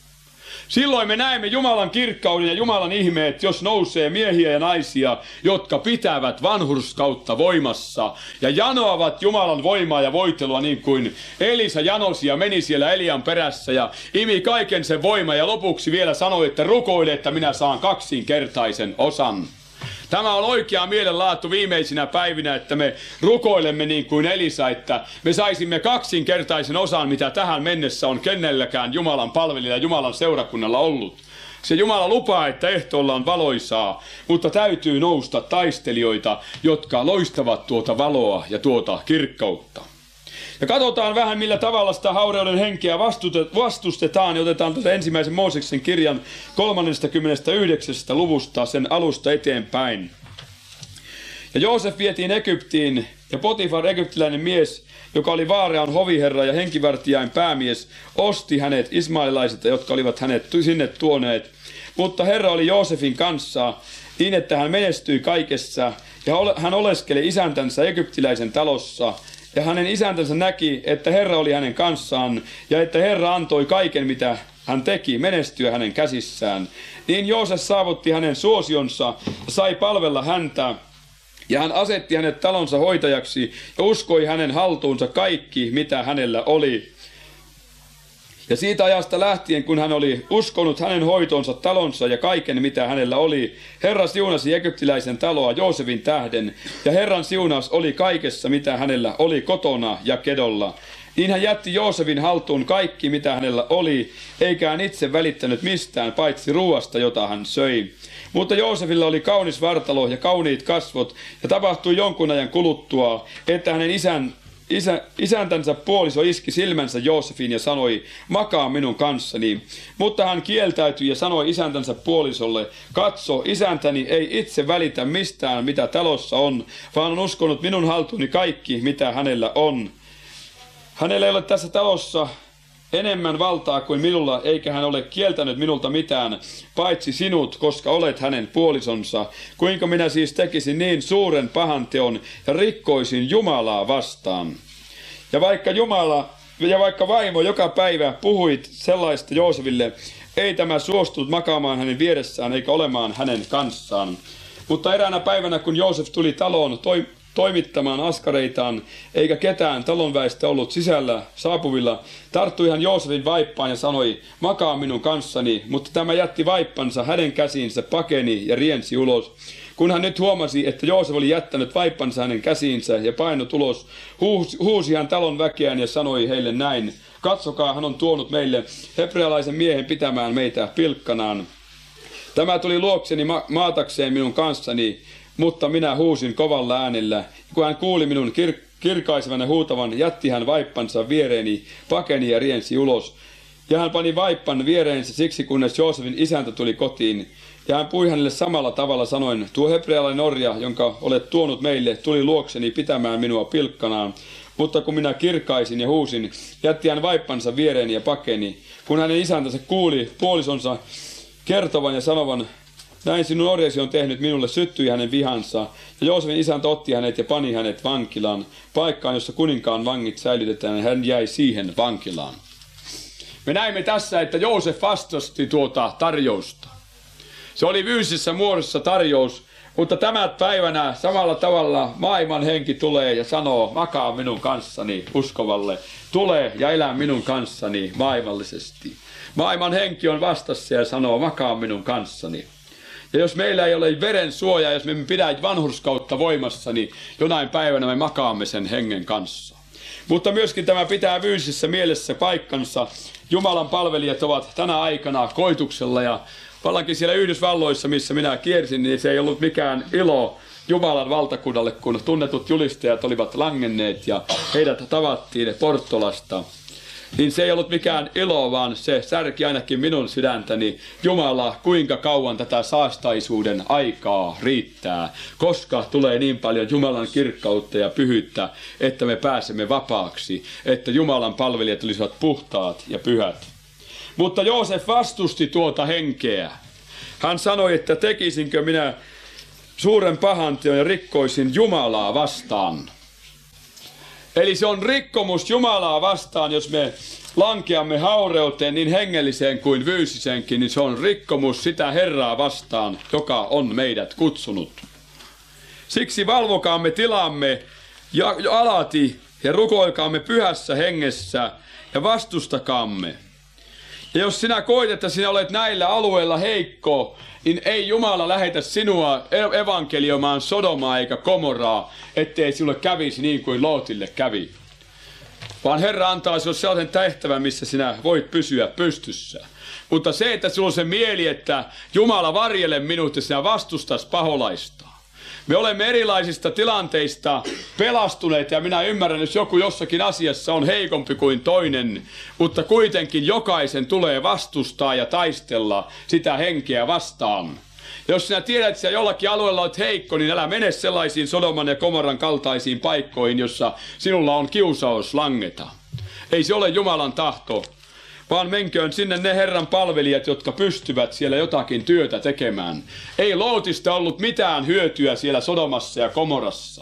Silloin me näemme Jumalan kirkkauden ja Jumalan ihmeet, jos nousee miehiä ja naisia, jotka pitävät vanhurskautta voimassa ja janoavat Jumalan voimaa ja voitelua niin kuin Elisa janosi ja meni siellä Elian perässä ja imi kaiken sen voiman ja lopuksi vielä sanoi, että rukoile, että minä saan kaksinkertaisen osan. Tämä on oikea mielenlaatu viimeisinä päivinä, että me rukoilemme niin kuin Elisa, että me saisimme kaksinkertaisen osan, mitä tähän mennessä on kenelläkään Jumalan palvelijalla ja Jumalan seurakunnalla ollut. Se Jumala lupaa, että ehtoolla on valoisaa, mutta täytyy nousta taistelijoita, jotka loistavat tuota valoa ja tuota kirkkautta. Ja katsotaan vähän, millä tavalla sitä haureuden henkeä vastustetaan. Ja otetaan tuota ensimmäisen Mooseksen kirjan kolmannestakymmenestäyhdeksännestä luvusta sen alusta eteenpäin. Ja Joosef vietiin Egyptiin, ja Potifar, egyptiläinen mies, joka oli Vaarean hoviherra ja henkivartijain päämies, osti hänet ismaililaisilta, jotka olivat hänet sinne tuoneet. Mutta Herra oli Joosefin kanssa niin, että hän menestyi kaikessa, ja hän oleskeli isäntänsä egyptiläisen talossa. Ja hänen isäntänsä näki, että Herra oli hänen kanssaan, ja että Herra antoi kaiken, mitä hän teki, menestyä hänen käsissään. Niin Joosef saavutti hänen suosionsa ja sai palvella häntä, ja hän asetti hänet talonsa hoitajaksi ja uskoi hänen haltuunsa kaikki, mitä hänellä oli. Ja siitä ajasta lähtien, kun hän oli uskonut hänen hoitonsa talonsa ja kaiken, mitä hänellä oli, Herra siunasi egyptiläisen taloa Joosefin tähden, ja Herran siunaus oli kaikessa, mitä hänellä oli kotona ja kedolla. Niin hän jätti Joosefin haltuun kaikki, mitä hänellä oli, eikä hän itse välittänyt mistään, paitsi ruuasta, jota hän söi. Mutta Joosefilla oli kaunis vartalo ja kauniit kasvot, ja tapahtui jonkun ajan kuluttua, että hänen isän Isä, isäntänsä puoliso iski silmänsä Joosefin ja sanoi, makaa minun kanssani. Mutta hän kieltäytyi ja sanoi isäntänsä puolisolle, katso, isäntäni ei itse välitä mistään, mitä talossa on, vaan on uskonut minun haltuuni kaikki, mitä hänellä on. Hänellä ei ole tässä talossa enemmän valtaa kuin minulla, eikä hän ole kieltänyt minulta mitään, paitsi sinut, koska olet hänen puolisonsa. Kuinka minä siis tekisin niin suuren pahan teon ja rikkoisin Jumalaa vastaan? Ja vaikka Jumala ja vaikka vaimo joka päivä puhuit sellaista Joosefille, ei tämä suostunut makaamaan hänen vieressään eikä olemaan hänen kanssaan. Mutta eräänä päivänä, kun Joosef tuli taloon toi, toimittamaan askareitaan, eikä ketään talonväestä ollut sisällä saapuvilla, tarttui hän Joosefin vaippaan ja sanoi, makaa minun kanssani, mutta tämä jätti vaippansa hänen käsiinsä, pakeni ja riensi ulos. Kun hän nyt huomasi, että Joosef oli jättänyt vaippansa hänen käsiinsä ja painot ulos, huusi, huusi hän talon väkeään ja sanoi heille näin, katsokaa, hän on tuonut meille hebrealaisen miehen pitämään meitä pilkkanaan. Tämä tuli luokseni ma- maatakseen minun kanssani, mutta minä huusin kovalla äänellä. Kun hän kuuli minun kir- kirkaisevan ja huutavan, jätti hän vaippansa viereeni, pakeni ja riensi ulos. Ja hän pani vaippan viereensä siksi, kunnes Joosefin isäntä tuli kotiin. Ja hän puhui hänelle samalla tavalla sanoen, tuo hebrealainen orja, jonka olet tuonut meille, tuli luokseni pitämään minua pilkkanaan. Mutta kun minä kirkaisin ja huusin, jätti hän vaippansa viereeni ja pakeni. Kun hänen isäntänsä kuuli puolisonsa kertovan ja sanovan, näin sinun orjasi on tehnyt minulle, syttyi hänen vihansa. Ja Joosefin isäntä otti hänet ja pani hänet vankilaan, paikkaan, jossa kuninkaan vangit säilytetään, ja hän jäi siihen vankilaan. Me näimme tässä, että Joosef vastasti tuota tarjousta. Se oli fyysisessä muodossa tarjous, mutta tämä päivänä samalla tavalla maailman henki tulee ja sanoo, makaa minun kanssani uskovalle, tule ja elä minun kanssani maailmallisesti. Maailman henki on vastassa ja sanoo, makaa minun kanssani. Ja jos meillä ei ole veren suojaa, jos me emme pidä vanhurskautta voimassa, niin jonain päivänä me makaamme sen hengen kanssa. Mutta myöskin tämä pitää fyysisessä mielessä paikkansa. Jumalan palvelijat ovat tänä aikana koituksella ja vallankin siellä Yhdysvalloissa, missä minä kiersin, niin se ei ollut mikään ilo Jumalan valtakunnalle, kun tunnetut julistajat olivat langenneet ja heidät tavattiin Portolasta. Niin se ei ollut mikään ilo, vaan se särki ainakin minun sydäntäni. Jumala, kuinka kauan tätä saastaisuuden aikaa riittää, koska tulee niin paljon Jumalan kirkkautta ja pyhyyttä, että me pääsemme vapaaksi, että Jumalan palvelijat olisivat puhtaat ja pyhät. Mutta Joosef vastusti tuota henkeä. Hän sanoi, että tekisinkö minä suuren pahan teon ja rikkoisin Jumalaa vastaan. Eli se on rikkomus Jumalaa vastaan, jos me lankeamme haureuteen niin hengelliseen kuin fyysiseenkin, niin se on rikkomus sitä Herraa vastaan, joka on meidät kutsunut. Siksi valvokaamme tilamme ja alati ja rukoilkaamme pyhässä hengessä ja vastustakaamme. Ja jos sinä koet, että sinä olet näillä alueilla heikko, niin ei Jumala lähetä sinua evankelioimaan Sodomaa eikä Gomoraa, ettei sinulle kävisi niin kuin Lootille kävi. Vaan Herra antaa sinulle sellaisen tehtävän, missä sinä voit pysyä pystyssä. Mutta se, että sinulla on se mieli, että Jumala varjele minut ja sinä vastustas paholaista. Me olemme erilaisista tilanteista pelastuneet ja minä ymmärrän, jos joku jossakin asiassa on heikompi kuin toinen, mutta kuitenkin jokaisen tulee vastustaa ja taistella sitä henkeä vastaan. Ja jos sinä tiedät, että jollakin alueella olet heikko, niin älä mene sellaisiin Sodoman ja Gomoran kaltaisiin paikkoihin, jossa sinulla on kiusaus langeta. Ei se ole Jumalan tahto, vaan menköön sinne ne Herran palvelijat, jotka pystyvät siellä jotakin työtä tekemään. Ei Lootista ollut mitään hyötyä siellä Sodomassa ja Gomorassa.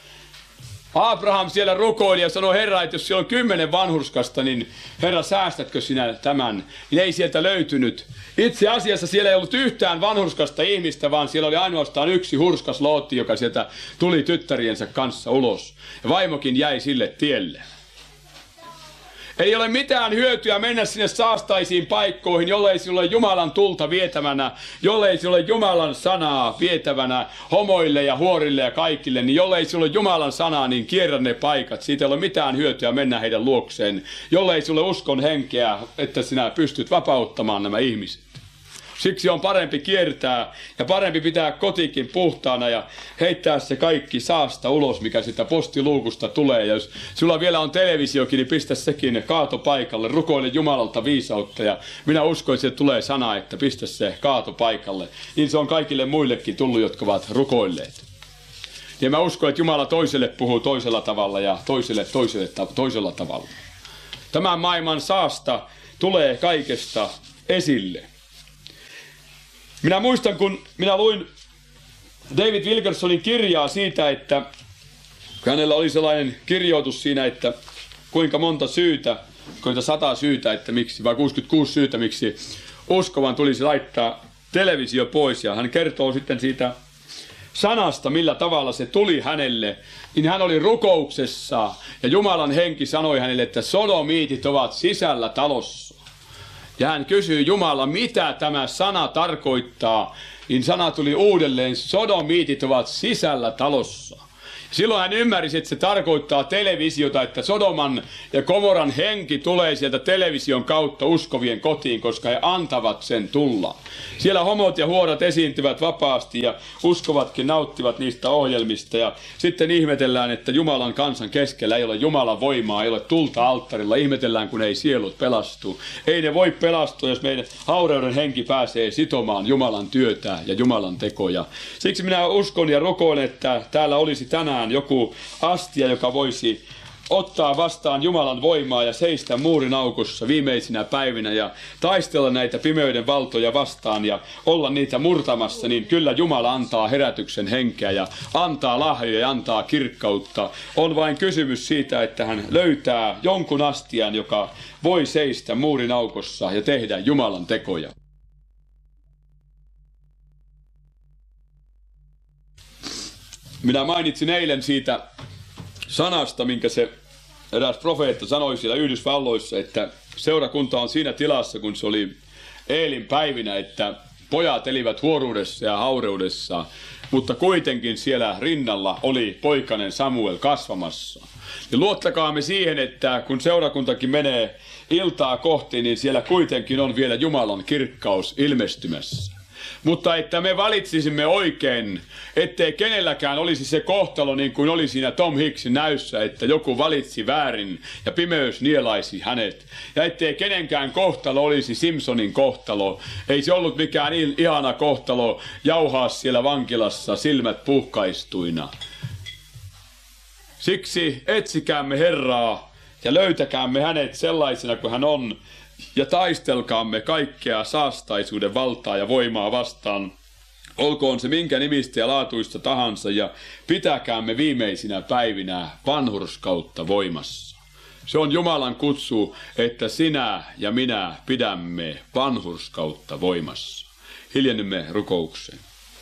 Abraham siellä rukoili ja sanoi, Herra, että jos siellä on kymmenen vanhurskasta, niin Herra, säästätkö sinä tämän? Niin ei sieltä löytynyt. Itse asiassa siellä ei ollut yhtään vanhurskasta ihmistä, vaan siellä oli ainoastaan yksi hurskas Lootti, joka sieltä tuli tyttäriensä kanssa ulos. Ja vaimokin jäi sille tielle. Ei ole mitään hyötyä mennä sinne saastaisiin paikkoihin, jollei sinulla ole Jumalan tulta vietävänä, jollei sinulla ole Jumalan sanaa vietävänä homoille ja huorille ja kaikille, niin jollei sinulla ole Jumalan sanaa, niin kierrä ne paikat. Siitä ei ole mitään hyötyä mennä heidän luokseen, jollei sinulle uskon henkeä, että sinä pystyt vapauttamaan nämä ihmiset. Siksi on parempi kiertää ja parempi pitää kotikin puhtaana ja heittää se kaikki saasta ulos, mikä sitä postiluukusta tulee. Ja jos sulla vielä on televisiokin, niin pistä sekin kaatopaikalle, rukoile Jumalalta viisautta. Ja minä uskon, että se tulee sana, että pistä se kaatopaikalle. Niin se on kaikille muillekin tullut, jotka ovat rukoilleet. Ja mä uskon, että Jumala toiselle puhuu toisella tavalla ja toiselle, toiselle toisella tavalla. Tämän maailman saasta tulee kaikesta esille. Minä muistan, kun minä luin David Wilkersonin kirjaa siitä, että hänellä oli sellainen kirjoitus siinä, että kuinka monta syytä, kuinka sata syytä, että miksi, vai kuusikymmentäkuusi syytä, miksi uskovan tulisi laittaa televisio pois. Ja hän kertoo sitten siitä sanasta, millä tavalla se tuli hänelle. Niin hän oli rukouksessa ja Jumalan henki sanoi hänelle, että sodomiitit ovat sisällä talossa. Ja hän kysyi Jumala, mitä tämä sana tarkoittaa. Niin sana tuli uudelleen, sodomiitit ovat sisällä talossa. Silloin hän ymmärsi, että se tarkoittaa televisiota, että Sodoman ja Gomoran henki tulee sieltä television kautta uskovien kotiin, koska he antavat sen tulla. Siellä homot ja huorat esiintyvät vapaasti ja uskovatkin nauttivat niistä ohjelmista. Ja sitten ihmetellään, että Jumalan kansan keskellä ei ole Jumalan voimaa, ei ole tulta alttarilla. Ihmetellään, kun ei sielut pelastu. Ei ne voi pelastua, jos meidän haureuden henki pääsee sitomaan Jumalan työtä ja Jumalan tekoja. Siksi minä uskon ja rukoilen, että täällä olisi tänään joku astia, joka voisi ottaa vastaan Jumalan voimaa ja seistä muurin aukossa viimeisinä päivinä ja taistella näitä pimeyden valtoja vastaan ja olla niitä murtamassa, niin kyllä Jumala antaa herätyksen henkeä ja antaa lahjoja ja antaa kirkkautta. On vain kysymys siitä, että hän löytää jonkun astian, joka voi seistä muurin aukossa ja tehdä Jumalan tekoja. Minä mainitsin eilen siitä sanasta, minkä se eräs profeetta sanoi siellä Yhdysvalloissa, että seurakunta on siinä tilassa, kun se oli Eelin päivinä, että pojat elivät huoruudessa ja haureudessa, mutta kuitenkin siellä rinnalla oli poikanen Samuel kasvamassa. Ja luottakaamme siihen, että kun seurakuntakin menee iltaa kohti, niin siellä kuitenkin on vielä Jumalan kirkkaus ilmestymässä. Mutta että me valitsisimme oikein, ettei kenelläkään olisi se kohtalo niin kuin oli siinä Tom Hicksin näyssä, että joku valitsi väärin ja pimeys nielaisi hänet. Ja ettei kenenkään kohtalo olisi Simpsonin kohtalo. Ei se ollut mikään ihana kohtalo jauhaa siellä vankilassa silmät puhkaistuina. Siksi etsikäämme Herraa ja löytäkäämme hänet sellaisena kuin hän on. Ja taistelkaamme kaikkea saastaisuuden valtaa ja voimaa vastaan, olkoon se minkä nimistä ja laatuista tahansa, ja pitäkäämme viimeisinä päivinä vanhurskautta voimassa. Se on Jumalan kutsu, että sinä ja minä pidämme vanhurskautta voimassa. Hiljennymme rukoukseen.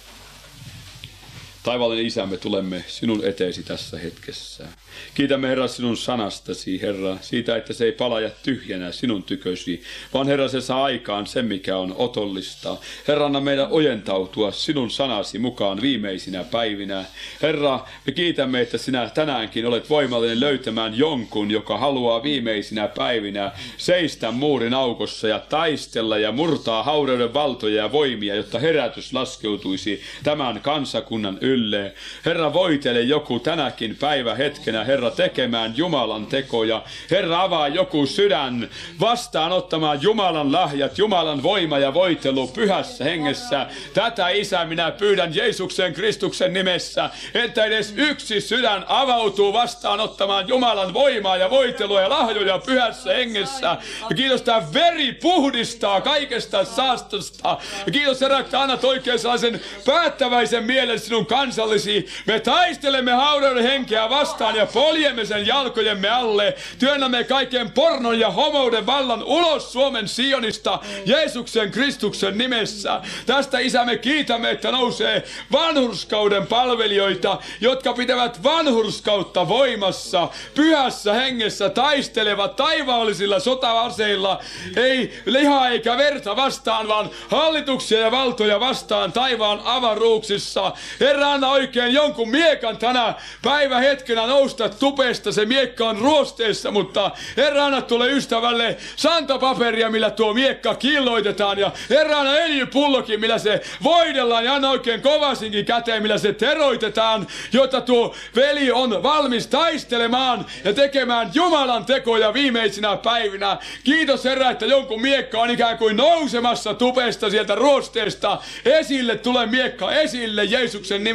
Taivaallinen Isä, me tulemme sinun eteesi tässä hetkessä. Kiitämme Herra sinun sanastasi, Herra, siitä, että se ei pala ja tyhjänä sinun tykösi, vaan Herra se saa aikaan sen, mikä on otollista. Herra, anna meidän ojentautua sinun sanasi mukaan viimeisinä päivinä. Herra, me kiitämme, että sinä tänäänkin olet voimallinen löytämään jonkun, joka haluaa viimeisinä päivinä seistä muurin aukossa ja taistella ja murtaa haureuden valtoja ja voimia, jotta herätys laskeutuisi tämän kansakunnan ylle. Herra, voitele joku tänäkin päivä hetkenä, Herra, tekemään Jumalan tekoja. Herra, avaa joku sydän vastaanottamaan Jumalan lahjat, Jumalan voima ja voitelu pyhässä hengessä. Tätä, Isä, minä pyydän Jeesuksen Kristuksen nimessä, että edes yksi sydän avautuu vastaanottamaan Jumalan voimaa ja voitelua ja lahjoja pyhässä hengessä. Ja kiitos, tämä veri puhdistaa kaikesta saastosta. Ja kiitos, Herra, että annat oikein sellaisen päättäväisen mielen sinun kansallisiin. Me taistelemme haureuden henkeä vastaan ja poljemme sen jalkojemme alle. Työnnämme kaiken pornon ja homouden vallan ulos Suomen Sionista Jeesuksen Kristuksen nimessä. Tästä, Isä, me kiitämme, että nousee vanhurskauden palvelijoita, jotka pitävät vanhurskautta voimassa, pyhässä hengessä, taistelevat taivaallisilla sota-aseilla, ei lihaa eikä verta vastaan, vaan hallituksia ja valtoja vastaan taivaan avaruuksissa. Herra, anna oikein jonkun miekan tänä päivähetkenä nousta tupesta. Se miekka on ruosteessa, mutta Herra, anna tuolle ystävälle santapaperia, millä tuo miekka killoitetaan. Ja Herra, anna öljypullokin, millä se voidellaan. Ja anna oikein kovasinkin käteen, millä se teroitetaan, jotta tuo veli on valmis taistelemaan ja tekemään Jumalan tekoja viimeisinä päivinä. Kiitos, Herra, että jonkun miekka on ikään kuin nousemassa tupesta sieltä ruosteesta. Esille tulee miekka, esille Jeesuksen nimessä.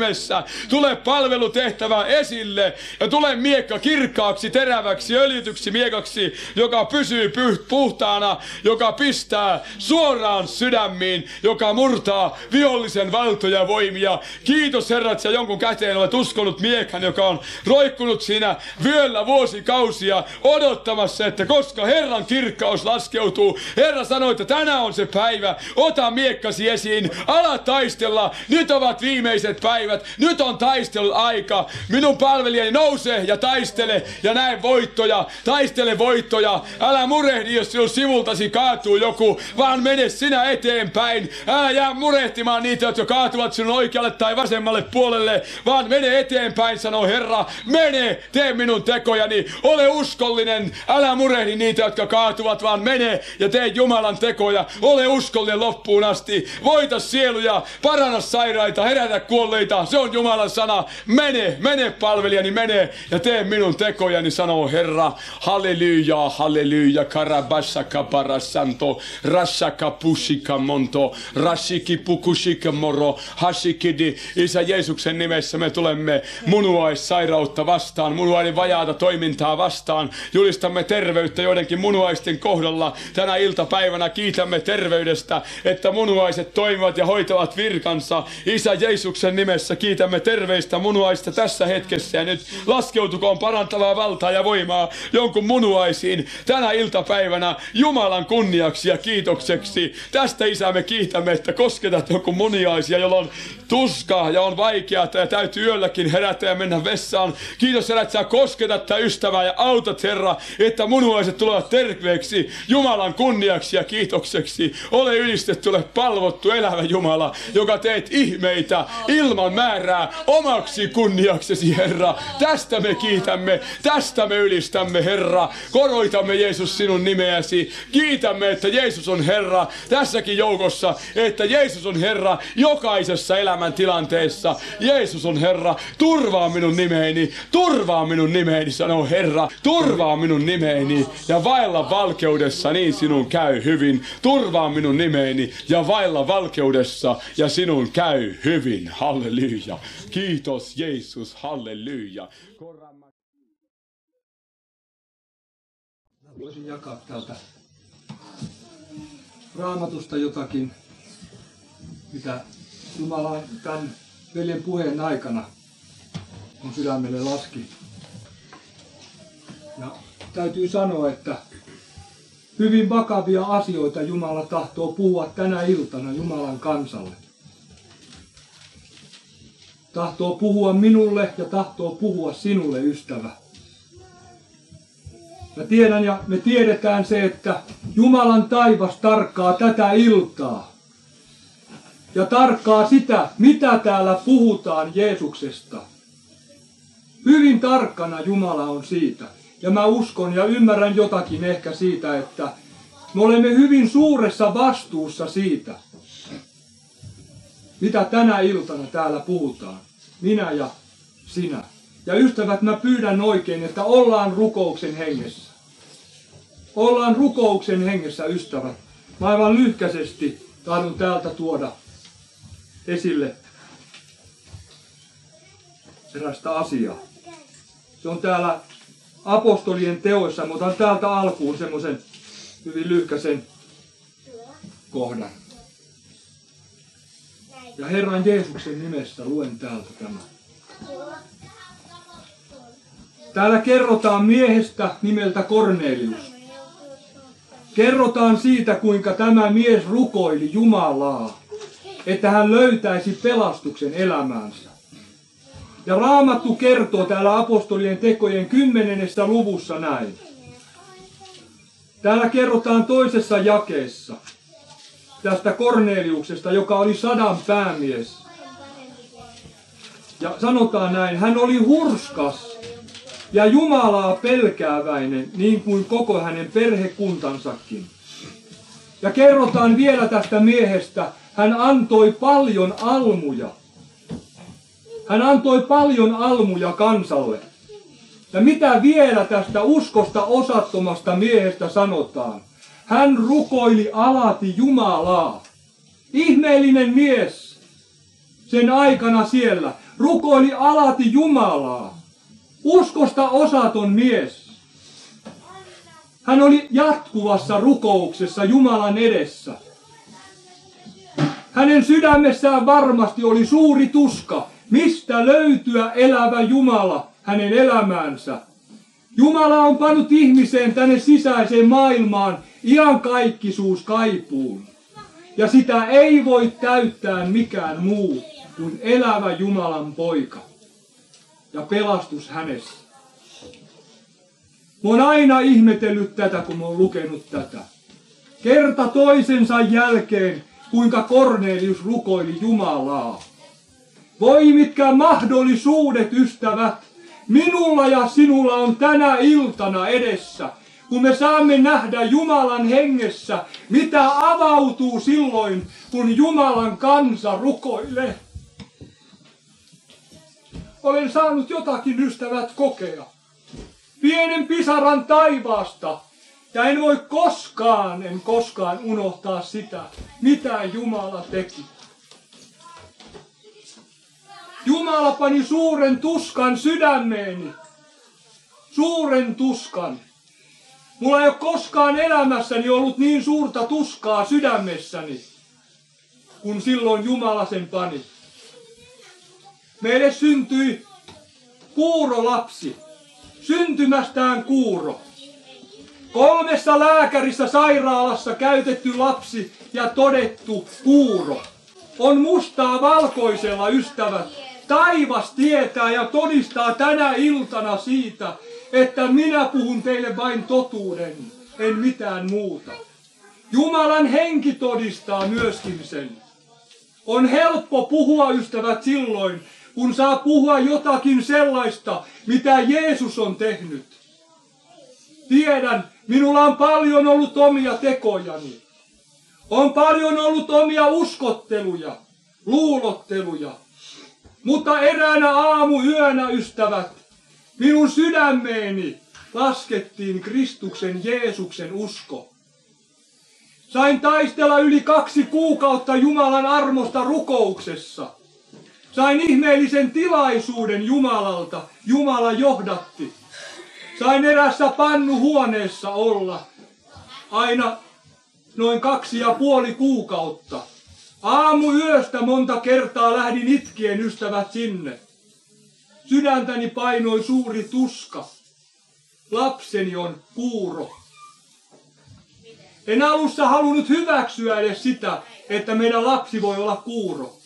nimessä. Tule palvelutehtävä esille ja tule miekka kirkkaaksi, teräväksi, öljytyksi miekaksi, joka pysyy puhtaana, joka pistää suoraan sydämiin, joka murtaa vihollisen valtoja ja voimia. Kiitos Herra, että sä jonkun käteen olet uskonut miekan, joka on roikkunut siinä vyöllä vuosikausia odottamassa, että koska Herran kirkkaus laskeutuu. Herra sanoi, että tänään on se päivä. Ota miekkasi esiin, ala taistella. Nyt ovat viimeiset päivät. Nyt on taistelun aika. Minun palvelijani nouse ja taistele ja näe voittoja. Taistele voittoja. Älä murehdi, jos sinun sivultasi kaatuu joku, vaan mene sinä eteenpäin. Älä jää murehtimaan niitä, jotka kaatuvat sinun oikealle tai vasemmalle puolelle, vaan mene eteenpäin, sanoo Herra. Mene, tee minun tekojani. Ole uskollinen. Älä murehdi niitä, jotka kaatuvat, vaan mene ja tee Jumalan tekoja. Ole uskollinen loppuun asti. Voita sieluja, paranna sairaita, herätä kuolleita. Se on Jumalan sana. Mene, mene palvelijani, mene ja tee minun tekojani, sanoo Herra. Halleluja, halleluja. Karabashaka parasanto, rashaka pushika monto, rashiki pukushika moro, hashikidi. Isä Jeesuksen nimessä me tulemme munuaissairautta vastaan, munuaiden vajaata toimintaa vastaan. Julistamme terveyttä joidenkin munuaisten kohdalla. Tänä iltapäivänä kiitämme terveydestä, että munuaiset toimivat ja hoitavat virkansa. Isä Jeesuksen nimessä kiitämme terveistä munuaista tässä hetkessä. Ja nyt laskeutukoon parantavaa valtaa ja voimaa jonkun munuaisiin tänä iltapäivänä Jumalan kunniaksi ja kiitokseksi. Tästä Isä me kiitämme, että kosketat jonkun munuaisia, jolla on tuskaa ja on vaikeaa ja täytyy yölläkin herätä ja mennä vessaan. Kiitos Herra, että sä kosketat tätä ystävää ja autat Herra, että munuaiset tulevat terveeksi Jumalan kunniaksi ja kiitokseksi. Ole ylistetty, ole palvottu, elävä Jumala, joka teet ihmeitä ilman määrää omaksi kunniaksesi, Herra. Tästä me kiitämme, tästä me ylistämme, Herra. Koroitamme Jeesus sinun nimeäsi. Kiitämme, että Jeesus on Herra tässäkin joukossa, että Jeesus on Herra jokaisessa elämäntilanteessa. Jeesus on Herra. Turvaa minun nimeeni, turvaa minun nimeeni, sanoo Herra. Turvaa minun nimeeni ja vailla valkeudessa, niin sinun käy hyvin. Turvaa minun nimeeni ja vailla valkeudessa ja sinun käy hyvin. Halleluja. Kiitos Jeesus. Halleluja. Voisin jakaa täältä Raamatusta jotakin, mitä Jumala tämän veljen puheen aikana on sydämelle laski. Ja täytyy sanoa, että hyvin vakavia asioita Jumala tahtoo puhua tänä iltana Jumalan kansalle. Tahtoo puhua minulle ja tahtoo puhua sinulle, ystävä. Mä tiedän ja me tiedetään se, että Jumalan taivas tarkkaa tätä iltaa. Ja tarkkaa sitä, mitä täällä puhutaan Jeesuksesta. Hyvin tarkkana Jumala on siitä. Ja mä uskon ja ymmärrän jotakin ehkä siitä, että me olemme hyvin suuressa vastuussa siitä, mitä tänä iltana täällä puhutaan. Minä ja sinä. Ja ystävät, mä pyydän oikein, että ollaan rukouksen hengessä. Ollaan rukouksen hengessä, ystävät. Mä aivan lyhkäisesti tahdon täältä tuoda esille erästä asiaa. Se on täällä apostolien teoissa. Mä otan täältä alkuun semmoisen hyvin lyhkäisen kohdan. Ja Herran Jeesuksen nimessä luen täältä tämän. Täällä kerrotaan miehestä nimeltä Kornelius. Kerrotaan siitä, kuinka tämä mies rukoili Jumalaa, että hän löytäisi pelastuksen elämäänsä. Ja Raamattu kertoo täällä apostolien tekojen kymmenennessä luvussa näin. Täällä kerrotaan toisessa jakeessa tästä Korneliuksesta, joka oli sadan päämies. Ja sanotaan näin, hän oli hurskas ja Jumalaa pelkääväinen, niin kuin koko hänen perhekuntansakin. Ja kerrotaan vielä tästä miehestä, hän antoi paljon almuja. Hän antoi paljon almuja kansalle. Ja mitä vielä tästä uskosta osattomasta miehestä sanotaan? Hän rukoili alati Jumalaa. Ihmeellinen mies sen aikana siellä rukoili alati Jumalaa. Uskosta osaton mies. Hän oli jatkuvassa rukouksessa Jumalan edessä. Hänen sydämessään varmasti oli suuri tuska, mistä löytyä elävä Jumala hänen elämäänsä. Jumala on pannut ihmiseen tänne sisäiseen maailmaan iankaikkisuus kaipuun. Ja sitä ei voi täyttää mikään muu kuin elävä Jumalan poika ja pelastus hänessä. Mä oon aina ihmetellyt tätä, kun mä oon lukenut tätä. Kerta toisensa jälkeen, kuinka Kornelius rukoili Jumalaa. Voi mitkä mahdollisuudet, ystävät, minulla ja sinulla on tänä iltana edessä, kun me saamme nähdä Jumalan hengessä, mitä avautuu silloin, kun Jumalan kansa rukoilee. Olen saanut jotakin, ystävät, kokea. Pienen pisaran taivaasta. Ja en voi koskaan, en koskaan unohtaa sitä, mitä Jumala teki. Jumala pani suuren tuskan sydämeeni. Suuren tuskan. Mulla ei ole koskaan elämässäni ollut niin suurta tuskaa sydämessäni, kun silloin Jumala sen pani. Meille syntyi kuurolapsi. Syntymästään kuuro. Kolmessa lääkärissä sairaalassa käytetty lapsi ja todettu kuuro. On mustaa valkoisella, ystävät. Taivas tietää ja todistaa tänä iltana siitä, että minä puhun teille vain totuuden, en mitään muuta. Jumalan henki todistaa myöskin sen. On helppo puhua, ystävät, silloin, kun saa puhua jotakin sellaista, mitä Jeesus on tehnyt. Tiedän, minulla on paljon ollut omia tekojani. On paljon ollut omia uskotteluja, luulotteluja. Mutta eräänä aamuyönä, ystävät, minun sydämeeni laskettiin Kristuksen Jeesuksen usko. Sain taistella yli kaksi kuukautta Jumalan armosta rukouksessa. Sain ihmeellisen tilaisuuden Jumalalta. Jumala johdatti. Sain erässä pannuhuoneessa olla aina noin kaksi ja puoli kuukautta. Aamuyöstä monta kertaa lähdin itkien, ystävät, sinne. Sydäntäni painoi suuri tuska. Lapseni on kuuro. En alussa halunnut hyväksyä edes sitä, että meidän lapsi voi olla kuuro.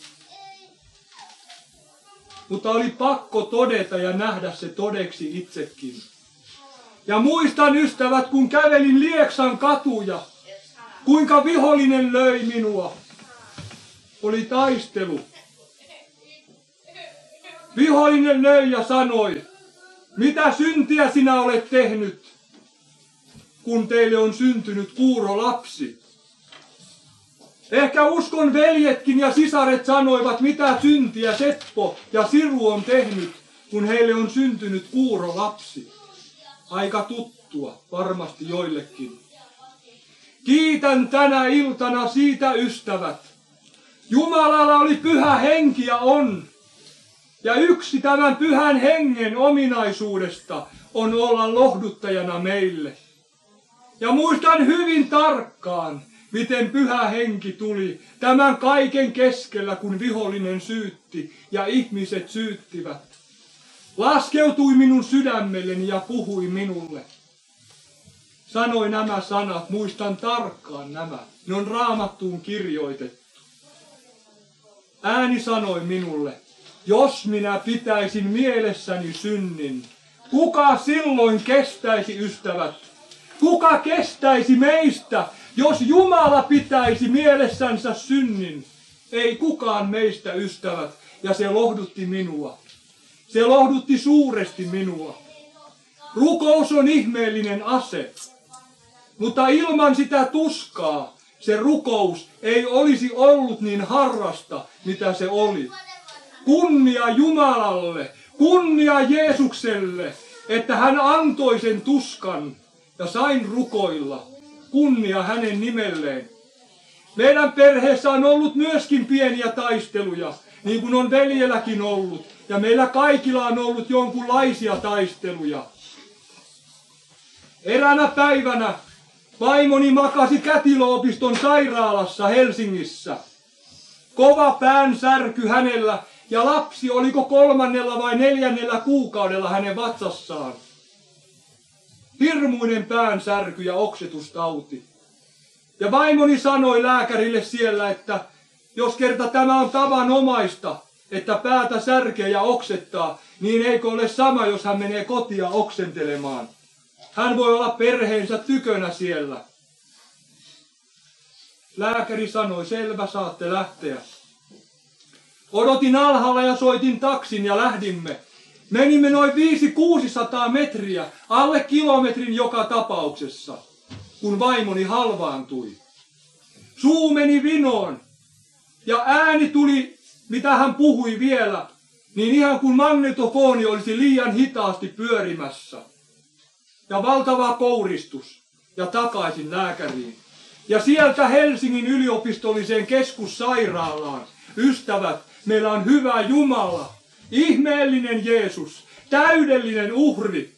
Mutta oli pakko todeta ja nähdä se todeksi itsekin. Ja muistan, ystävät, kun kävelin Lieksan katuja, kuinka vihollinen löi minua. Oli taistelu. Vihollinen löi ja sanoi, mitä syntiä sinä olet tehnyt, kun teille on syntynyt kuuro lapsi. Ehkä uskon veljetkin ja sisaret sanoivat, mitä syntiä Seppo ja Siru on tehnyt, kun heille on syntynyt kuuro lapsi. Aika tuttua varmasti joillekin. Kiitän tänä iltana siitä, ystävät. Jumalalla oli pyhä henki ja on. Ja yksi tämän pyhän hengen ominaisuudesta on olla lohduttajana meille. Ja muistan hyvin tarkkaan, miten pyhä henki tuli tämän kaiken keskellä, kun vihollinen syytti ja ihmiset syyttivät. Laskeutui minun sydämelleni ja puhui minulle. Sanoi nämä sanat, muistan tarkkaan nämä. Ne on Raamattuun kirjoitettu. Ääni sanoi minulle, jos minä pitäisin mielessäni synnin, kuka silloin kestäisi, ystävät? Kuka kestäisi meistä, jos Jumala pitäisi mielessänsä synnin? Ei kukaan meistä, ystävät, ja se lohdutti minua. Se lohdutti suuresti minua. Rukous on ihmeellinen ase, mutta ilman sitä tuskaa se rukous ei olisi ollut niin harrasta, mitä se oli. Kunnia Jumalalle, kunnia Jeesukselle, että hän antoi sen tuskan ja sain rukoilla. Kunnia hänen nimelleen. Meidän perheessä on ollut myöskin pieniä taisteluja, niin kuin on veljelläkin ollut. Ja meillä kaikilla on ollut jonkunlaisia taisteluja. Eräänä päivänä vaimoni makasi Kätilöopiston sairaalassa Helsingissä. Kova päänsärky hänellä ja lapsi oliko kolmannella vai neljännellä kuukaudella hänen vatsassaan. Hirmuinen päänsärky ja oksetustauti. Ja vaimoni sanoi lääkärille siellä, että jos kerta tämä on tavanomaista, että päätä särkee ja oksettaa, niin eikö ole sama, jos hän menee kotia oksentelemaan. Hän voi olla perheensä tykönä siellä. Lääkäri sanoi, selvä, saatte lähteä. Odotin alhaalla ja soitin taksin ja lähdimme. Menimme noin viisi kuusisataa metriä, alle kilometrin joka tapauksessa, kun vaimoni halvaantui. Suu meni vinoon ja ääni tuli, mitä hän puhui vielä, niin ihan kuin magnetofoni olisi liian hitaasti pyörimässä. Ja valtava kouristus ja takaisin lääkäriin. Ja sieltä Helsingin yliopistolliseen keskussairaalaan. Ystävät, meillä on hyvä Jumala, ihmeellinen Jeesus, täydellinen uhri.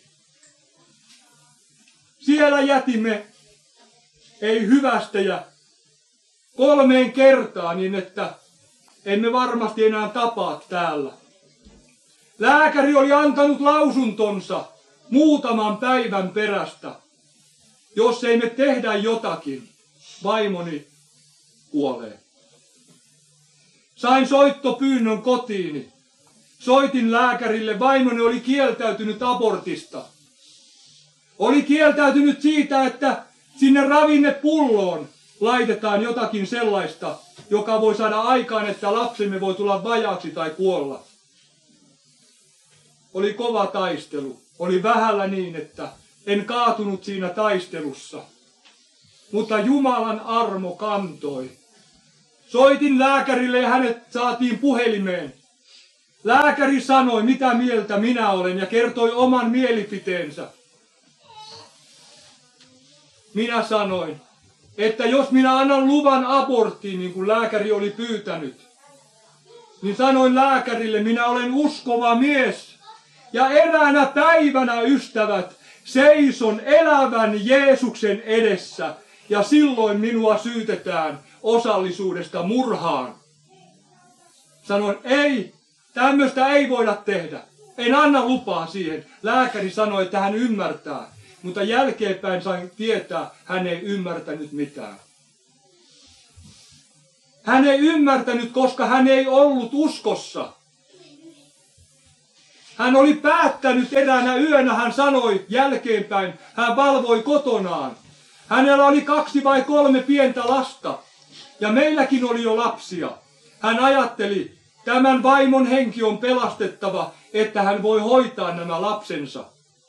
Siellä jätimme, ei hyvästejä, kolmeen kertaan niin, että emme varmasti enää tapaa täällä. Lääkäri oli antanut lausuntonsa muutaman päivän perästä. Jos ei me tehdä jotakin, vaimoni kuolee. Sain soittopyynnön kotiini. Soitin lääkärille, vaimoni oli kieltäytynyt abortista. Oli kieltäytynyt siitä, että sinne ravinnepulloon laitetaan jotakin sellaista, joka voi saada aikaan, että lapsemme voi tulla vajaaksi tai kuolla. Oli kova taistelu. Oli vähällä niin, että en kaatunut siinä taistelussa. Mutta Jumalan armo kantoi. Soitin lääkärille ja hänet saatiin puhelimeen. Lääkäri sanoi, mitä mieltä minä olen, ja kertoi oman mielipiteensä. Minä sanoin, että jos minä annan luvan aborttiin, niin kuin lääkäri oli pyytänyt, niin sanoin lääkärille, minä olen uskova mies. Ja eräänä päivänä, ystävät, seison elävän Jeesuksen edessä, ja silloin minua syytetään osallisuudesta murhaan. Sanoin, ei, tämmöistä ei voida tehdä. En anna lupaa siihen. Lääkäri sanoi, että hän ymmärtää. Mutta jälkeenpäin sain tietää, hän ei ymmärtänyt mitään. Hän ei ymmärtänyt, koska hän ei ollut uskossa. Hän oli päättänyt eräänä yönä, hän sanoi jälkeenpäin, hän valvoi kotonaan. Hänellä oli kaksi vai kolme pientä lasta, ja meilläkin oli jo lapsia. Hän ajatteli, tämän vaimon henki on pelastettava, että hän voi hoitaa nämä lapsensa.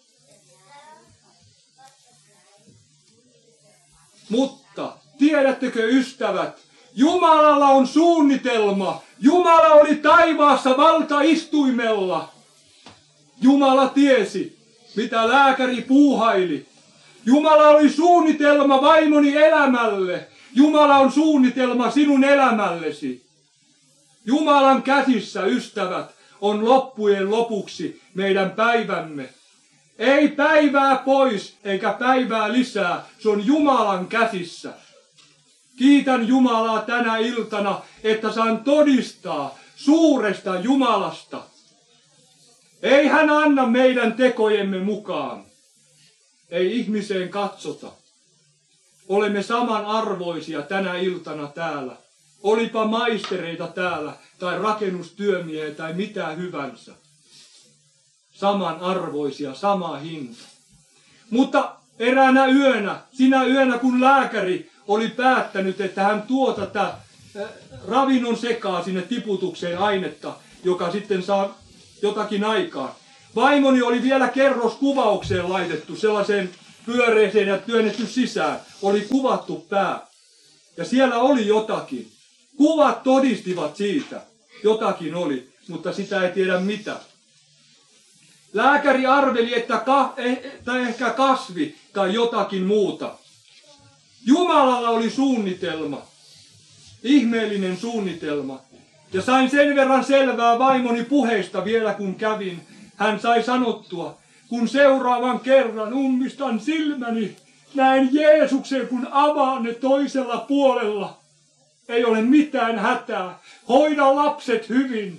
Mutta tiedättekö ystävät, Jumalalla on suunnitelma. Jumala oli taivaassa valtaistuimella. Jumala tiesi, mitä lääkäri puuhaili. Jumala oli suunnitelma vaimoni elämälle. Jumala on suunnitelma sinun elämällesi. Jumalan käsissä, ystävät, on loppujen lopuksi meidän päivämme. Ei päivää pois eikä päivää lisää. Se on Jumalan käsissä. Kiitän Jumalaa tänä iltana, että saan todistaa suuresta Jumalasta. Ei hän anna meidän tekojemme mukaan. Ei ihmiseen katsota. Olemme samanarvoisia tänä iltana täällä. Olipa maistereita täällä, tai rakennustyömiehiä, tai mitä hyvänsä. Samanarvoisia, sama hinta. Mutta eräänä yönä, sinä yönä kun lääkäri oli päättänyt, että hän tuo tätä ravinnon sekaa sinne tiputukseen ainetta, joka sitten saa jotakin aikaa. Vaimoni oli vielä kerroskuvaukseen laitettu, sellaiseen pyöreeseen ja työnnetty sisään. Oli kuvattu pää. Ja siellä oli jotakin. Kuvat todistivat siitä. Jotakin oli, mutta sitä ei tiedä mitä. Lääkäri arveli, että ka, eh, tai ehkä kasvi tai jotakin muuta. Jumalalla oli suunnitelma. Ihmeellinen suunnitelma. Ja sain sen verran selvää vaimoni puheista vielä kun kävin. Hän sai sanottua, kun seuraavan kerran ummistan silmäni, näen Jeesuksen kun avaan ne toisella puolella. Ei ole mitään hätää, hoida lapset hyvin.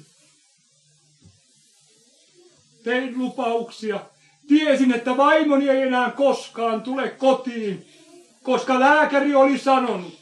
Tein lupauksia. Tiesin, että vaimoni ei enää koskaan tule kotiin, koska lääkäri oli sanonut.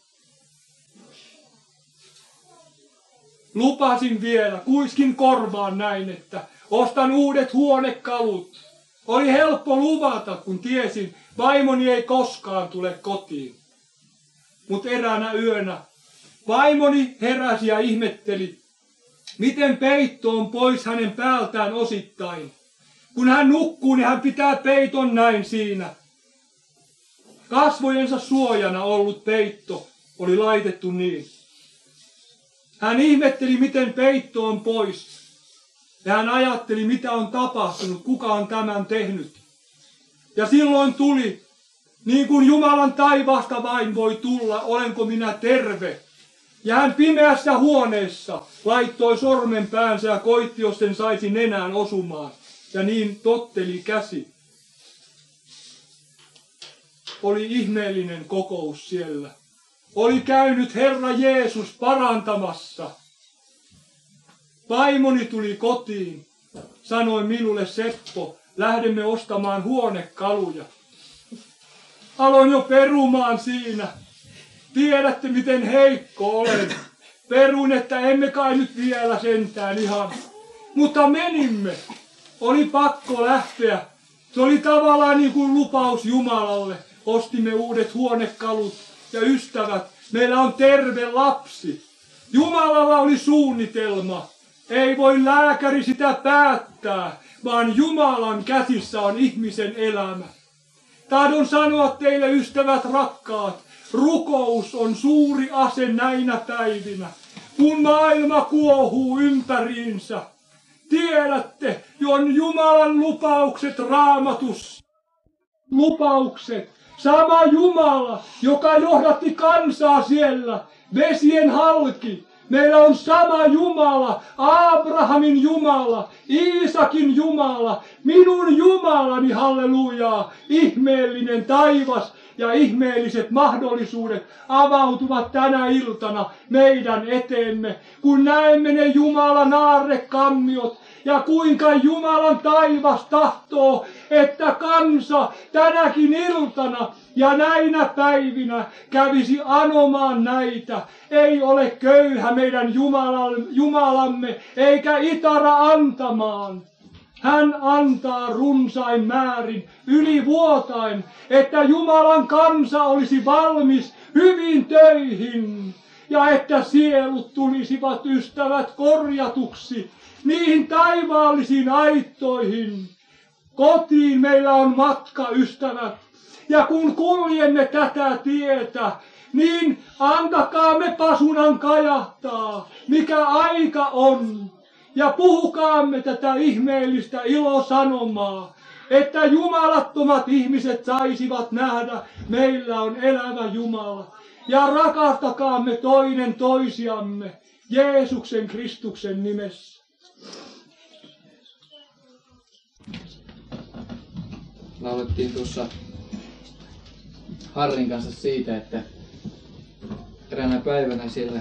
Lupasin vielä, kuiskin korvaan näin, että ostan uudet huonekalut. Oli helppo luvata, kun tiesin, vaimoni ei koskaan tule kotiin. Mutta eräänä yönä vaimoni heräsi ja ihmetteli, miten peitto on pois hänen päältään osittain. Kun hän nukkuu, niin hän pitää peiton näin siinä. Kasvojensa suojana ollut peitto oli laitettu niin. Hän ihmetteli, miten peitto on pois. Ja hän ajatteli, mitä on tapahtunut, kuka on tämän tehnyt. Ja silloin tuli, niin kuin Jumalan taivaasta vain voi tulla, olenko minä terve. Ja hän pimeässä huoneessa laittoi sormen päänsä ja koitti, jos sen saisi nenään osumaan. Ja niin totteli käsi. Oli ihmeellinen kokous siellä. Oli käynyt Herra Jeesus parantamassa. Vaimoni tuli kotiin. Sanoi minulle, Seppo, lähdemme ostamaan huonekaluja. Aloin jo perumaan siinä. Tiedätte, miten heikko olen. Perun, että emme kai nyt vielä sentään ihan. Mutta menimme. Oli pakko lähteä. Se oli tavallaan niin kuin lupaus Jumalalle. Ostimme uudet huonekalut ja ystävät. Meillä on terve lapsi. Jumalalla oli suunnitelma. Ei voi lääkäri sitä päättää, vaan Jumalan käsissä on ihmisen elämä. Tahdon sanoa teille, ystävät rakkaat, rukous on suuri ase näinä päivinä, kun maailma kuohuu ympäriinsä. Tiedätte, on Jumalan lupaukset Raamatussa. Lupaukset. Sama Jumala, joka johdatti kansaa siellä, vesien halki. Meillä on sama Jumala, Abrahamin Jumala, Iisakin Jumala, minun Jumalani, hallelujaa, ihmeellinen taivas ja ihmeelliset mahdollisuudet avautuvat tänä iltana meidän eteemme, kun näemme ne Jumalan aarrekammiot ja kuinka Jumalan taivas tahtoo, että kansa tänäkin iltana ja näinä päivinä kävisi anomaan näitä. Ei ole köyhä meidän Jumalamme, eikä itara antamaan. Hän antaa runsain määrin, ylivuotain, että Jumalan kansa olisi valmis hyvin töihin. Ja että sielut tulisivat, ystävät, korjatuksi niihin taivaallisiin aittoihin. Kotiin meillä on matka, ystävät. Ja kun kuljemme tätä tietä, niin antakaamme pasunan kajahtaa, mikä aika on. Ja puhukaamme tätä ihmeellistä ilosanomaa, että jumalattomat ihmiset saisivat nähdä, meillä on elävä Jumala. Ja rakastakaamme toinen toisiamme Jeesuksen Kristuksen nimessä. Laulettiin tuossa Harrin kanssa siitä, että eräänä päivänä siellä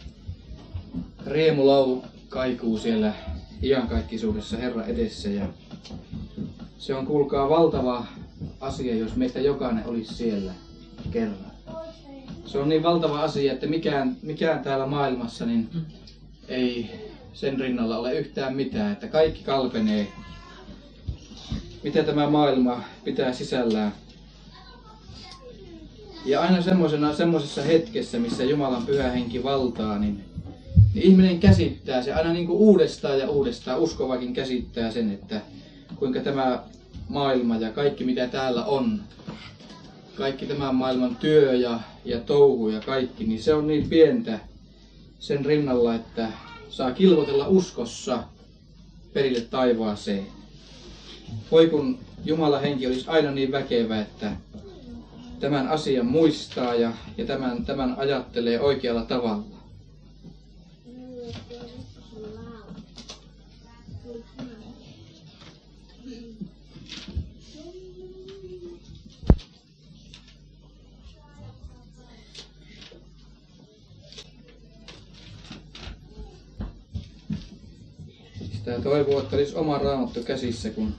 riemulau kaikuu siellä iankaikkisuudessa Herran edessä. Ja se on, kuulkaa, valtava asia, jos meistä jokainen olisi siellä kerran. Se on niin valtava asia, että mikään, mikään täällä maailmassa niin ei sen rinnalla ole yhtään mitään, että kaikki kalpenee, mitä tämä maailma pitää sisällään. Ja aina semmoisessa hetkessä, missä Jumalan pyhä henki valtaa, niin, niin ihminen käsittää se aina niin kuin uudestaan ja uudestaan. Uskovakin käsittää sen, että kuinka tämä maailma ja kaikki mitä täällä on, kaikki tämän maailman työ ja, ja touhu ja kaikki, niin se on niin pientä sen rinnalla, että saa kilvotella uskossa perille taivaaseen. Voi kun Jumalan henki olisi aina niin väkevä, että tämän asian muistaa ja, ja tämän, tämän ajattelee oikealla tavalla. Sitä toivoo, että olisi oma raamattu käsissä, kun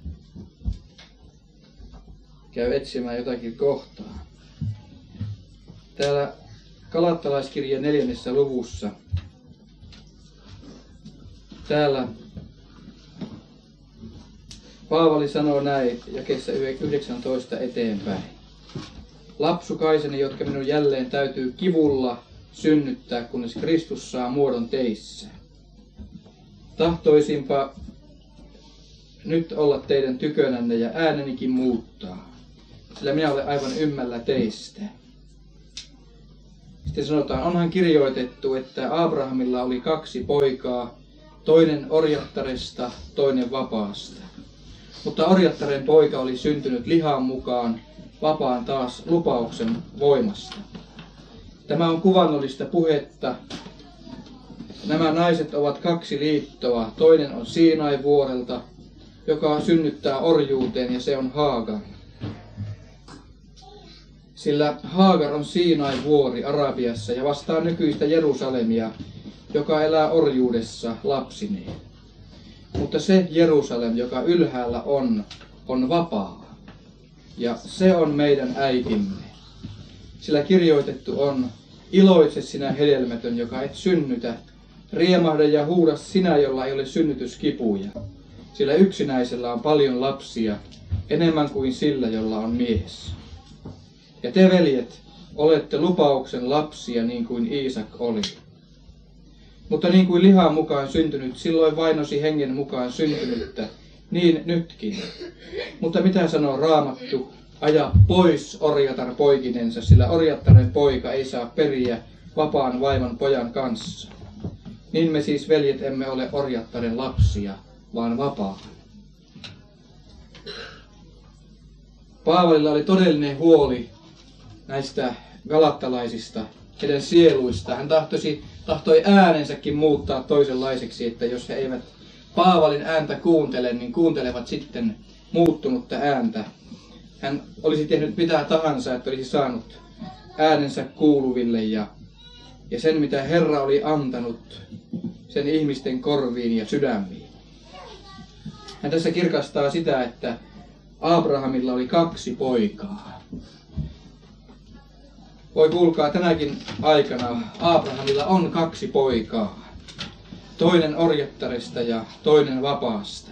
käy etsimään jotakin kohtaa. Täällä Galattalaiskirjan neljännessä luvussa. Täällä Paavali sanoo näin jakeessa yhdeksäntoista eteenpäin. Lapsukaiseni, jotka minun jälleen täytyy kivulla synnyttää, kunnes Kristus saa muodon teissä. Tahtoisinpa nyt olla teidän tykönänne ja äänenikin muuttaa, sillä minä olen aivan ymmällä teistä. Sitten sanotaan, onhan kirjoitettu, että Abrahamilla oli kaksi poikaa, toinen orjattaresta, toinen vapaasta. Mutta orjattaren poika oli syntynyt lihan mukaan, vapaan taas lupauksen voimasta. Tämä on kuvannollista puhetta. Nämä naiset ovat kaksi liittoa. Toinen on Siinain vuorelta, joka synnyttää orjuuteen, ja se on Haagar. Sillä Haagar on Siinain vuori Arabiassa ja vastaa nykyistä Jerusalemia, joka elää orjuudessa lapsineen. Mutta se Jerusalem, joka ylhäällä on, on vapaa. Ja se on meidän äitimme. Sillä kirjoitettu on, iloitse sinä hedelmätön, joka et synnytä, riemahda ja huuda sinä, jolla ei ole synnytyskipuja. Sillä yksinäisellä on paljon lapsia, enemmän kuin sillä, jolla on mies. Ja te, veljet, olette lupauksen lapsia niin kuin Iisak oli. Mutta niin kuin lihan mukaan syntynyt, silloin vainosi hengen mukaan syntynyttä, niin nytkin. Mutta mitä sanoo Raamattu? Aja pois orjatar poikinensa, sillä orjattaren poika ei saa periä vapaan vaimon pojan kanssa. Niin me siis, veljet, emme ole orjattaren lapsia, vaan vapaa. Paavalilla oli todellinen huoli näistä galattalaisista, heidän sieluista. Hän tahtoisi, tahtoi äänensäkin muuttaa toisenlaiseksi, että jos he eivät Paavalin ääntä kuuntele, niin kuuntelevat sitten muuttunutta ääntä. Hän olisi tehnyt mitä tahansa, että olisi saanut äänensä kuuluville ja, ja sen, mitä Herra oli antanut, sen ihmisten korviin ja sydämiin. Hän tässä kirkastaa sitä, että Abrahamilla oli kaksi poikaa. Voi kuulkaa, tänäkin aikana Abrahamilla on kaksi poikaa. Toinen orjattaresta ja toinen vapaasta.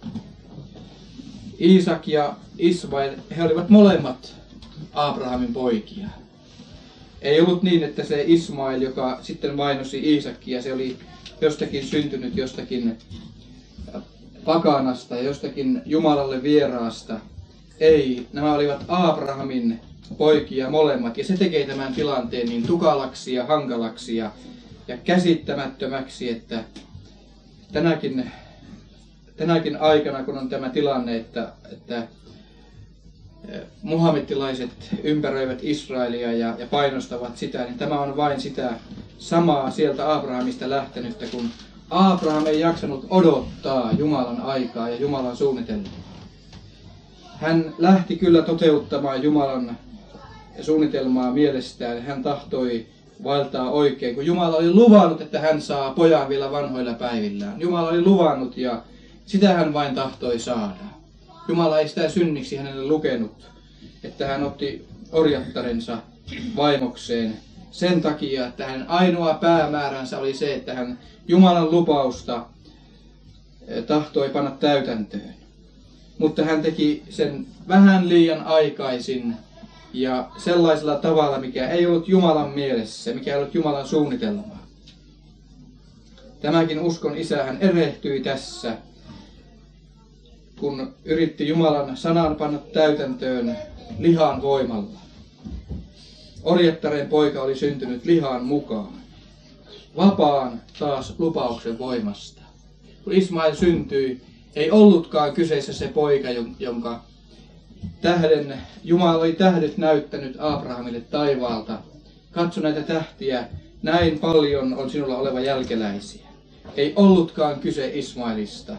Iisak ja Ismail, he olivat molemmat Abrahamin poikia. Ei ollut niin, että se Ismail, joka sitten vainosi Iisakia, se oli jostakin syntynyt jostakin pakanasta ja jostakin Jumalalle vieraasta. Ei, nämä olivat Abrahamin poikia molemmat, ja se tekee tämän tilanteen niin tukalaksi ja hankalaksi ja, ja käsittämättömäksi, että tänäkin, tänäkin aikana, kun on tämä tilanne, että, että muhammettilaiset ympäröivät Israelia ja, ja painostavat sitä, niin tämä on vain sitä samaa sieltä Abrahamista lähtenyttä, kun Abraham ei jaksanut odottaa Jumalan aikaa ja Jumalan suunnitelmaa. Hän lähti kyllä toteuttamaan Jumalan suunnitelmaa mielestään. Hän tahtoi vaeltaa oikein, kun Jumala oli luvannut, että hän saa pojan vielä vanhoilla päivillään. Jumala oli luvannut ja sitä hän vain tahtoi saada. Jumala ei sitä synniksi hänelle lukenut, että hän otti orjattarensa vaimokseen sen takia, että hänen ainoa päämääränsä oli se, että hän Jumalan lupausta tahtoi panna täytäntöön. Mutta hän teki sen vähän liian aikaisin ja sellaisella tavalla, mikä ei ollut Jumalan mielessä, mikä ei ollut Jumalan suunnitelma. Tämäkin uskon isä, hän erehtyi tässä, kun yritti Jumalan sanan panna täytäntöön lihan voimalla. Orjattaren poika oli syntynyt lihan mukaan. Vapaan taas lupauksen voimasta. Kun Ismail syntyi, ei ollutkaan kyseessä se poika, jonka tähden Jumala oli tähdet näyttänyt Abrahamille taivaalta. Katso näitä tähtiä, näin paljon on sinulla oleva jälkeläisiä. Ei ollutkaan kyse Ismailista.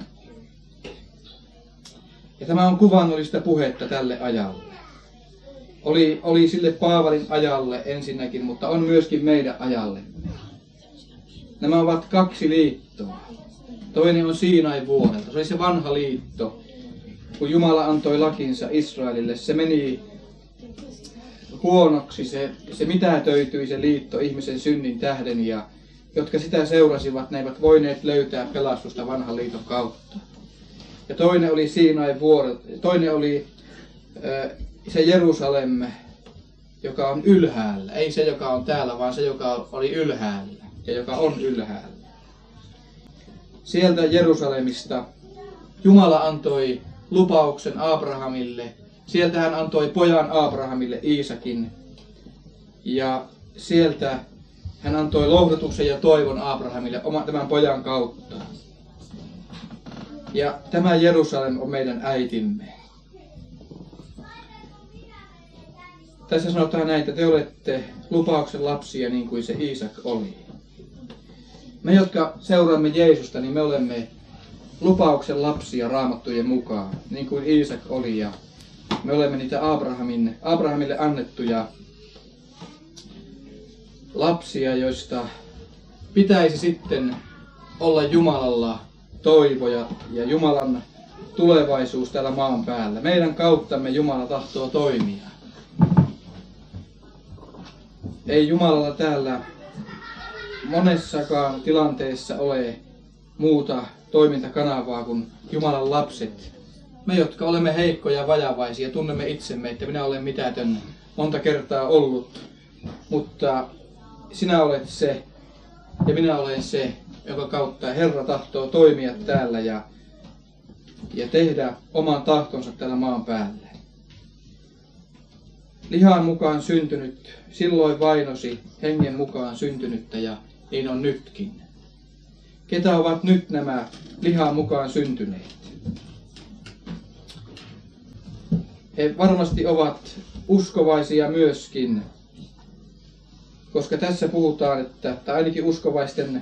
Ja tämä on kuvannollista puhetta tälle ajalle. Oli, oli sille Paavalin ajalle ensinnäkin, mutta on myöskin meidän ajalle. Nämä ovat kaksi liittoa. Toinen on Siinain vuorelta. Se oli se vanha liitto. Kun Jumala antoi lakinsa Israelille, se meni huonoksi, se, se mitätöityi se liitto ihmisen synnin tähden, ja jotka sitä seurasivat, ne eivät voineet löytää pelastusta vanhan liiton kautta. Ja toinen oli Siinain vuorelta, toinen oli äh, se Jerusalem, joka on ylhäällä. Ei se, joka on täällä, vaan se, joka oli ylhäällä ja joka on ylhäällä. Sieltä Jerusalemista Jumala antoi lupauksen Abrahamille. Sieltä hän antoi pojan Abrahamille, Iisakin. Ja sieltä hän antoi lohdutuksen ja toivon Abrahamille tämän pojan kautta. Ja tämä Jerusalem on meidän äitimme. Tässä sanotaan näin, että te olette lupauksen lapsia niin kuin se Iisak oli. Me, jotka seuraamme Jeesusta, niin me olemme lupauksen lapsia Raamattujen mukaan, niin kuin Iisak oli. Ja me olemme niitä Abrahamin, Abrahamille annettuja lapsia, joista pitäisi sitten olla Jumalalla toivoja ja Jumalan tulevaisuus täällä maan päällä. Meidän kauttamme Jumala tahtoo toimia. Ei Jumalalla täällä monessakaan tilanteessa ole muuta toimintakanavaa kuin Jumalan lapset. Me, jotka olemme heikkoja ja vajavaisia, tunnemme itsemme, että minä olen mitätön monta kertaa ollut, mutta sinä olet se ja minä olen se, jonka kautta Herra tahtoo toimia täällä ja, ja tehdä oman tahtonsa täällä maan päällä. Lihan mukaan syntynyt silloin vainosi hengen mukaan syntynyttä, ja niin on nytkin. Ketä ovat nyt nämä lihan mukaan syntyneet? He varmasti ovat uskovaisia myöskin, koska tässä puhutaan, että tai ainakin uskovaisten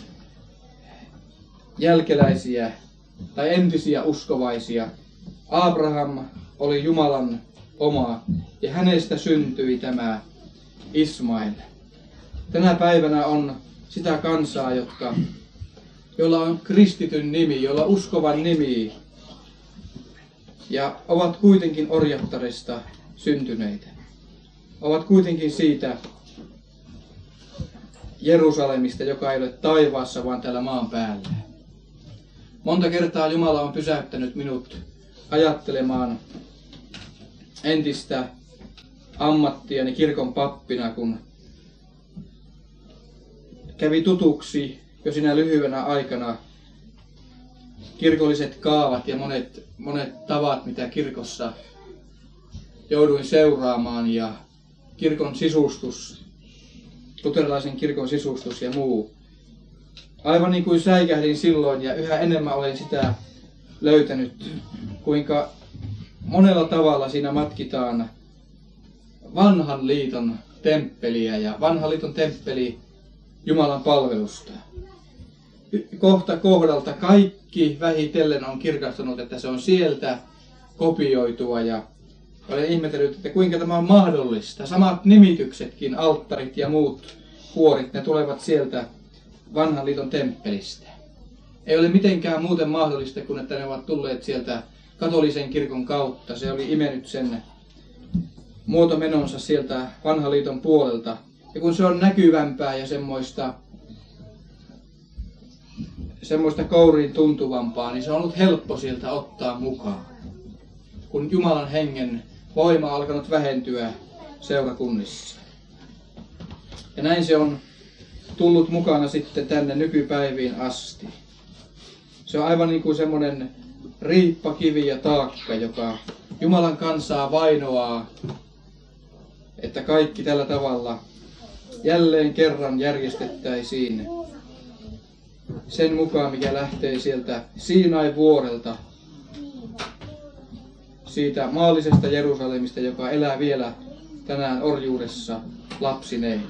jälkeläisiä tai entisiä uskovaisia. Abraham oli Jumalan oma ja hänestä syntyi tämä Ismail. Tänä päivänä on sitä kansaa, jotka, joilla on kristityn nimi, joilla on uskovan nimi ja ovat kuitenkin orjattaresta syntyneitä. Ovat kuitenkin siitä Jerusalemista, joka ei ole taivaassa, vaan täällä maan päällä. Monta kertaa Jumala on pysäyttänyt minut ajattelemaan entistä ammattiani kirkon pappina, kun kävi tutuksi jo siinä lyhyenä aikana kirkolliset kaavat ja monet, monet tavat, mitä kirkossa jouduin seuraamaan, ja kirkon sisustus, luterilaisen kirkon sisustus ja muu. Aivan niin kuin säikähdin silloin, ja yhä enemmän olen sitä löytänyt, kuinka monella tavalla siinä matkitaan vanhan liiton temppeliä ja vanhan liiton temppeli Jumalan palvelusta. Kohta kohdalta kaikki vähitellen on kirkastunut, että se on sieltä kopioitua, ja olen ihmetellyt, että kuinka tämä on mahdollista. Samat nimityksetkin, alttarit ja muut kuorit, ne tulevat sieltä vanhan liiton temppelistä. Ei ole mitenkään muuten mahdollista kuin että ne ovat tulleet sieltä katolisen kirkon kautta. Se oli imennyt sen muotomenonsa sieltä vanhan liiton puolelta. Ja kun se on näkyvämpää ja semmoista, semmoista kouriin tuntuvampaa, niin se on ollut helppo sieltä ottaa mukaan. Kun Jumalan hengen voima on alkanut vähentyä seurakunnissa. Ja näin se on tullut mukana sitten tänne nykypäiviin asti. Se on aivan niin kuin semmoinen riippakivi ja taakka, joka Jumalan kansaa vainoaa, että kaikki tällä tavalla jälleen kerran järjestettäisiin sen mukaan, mikä lähtee sieltä Siinain vuorelta, siitä maallisesta Jerusalemista, joka elää vielä tänään orjuudessa lapsineen.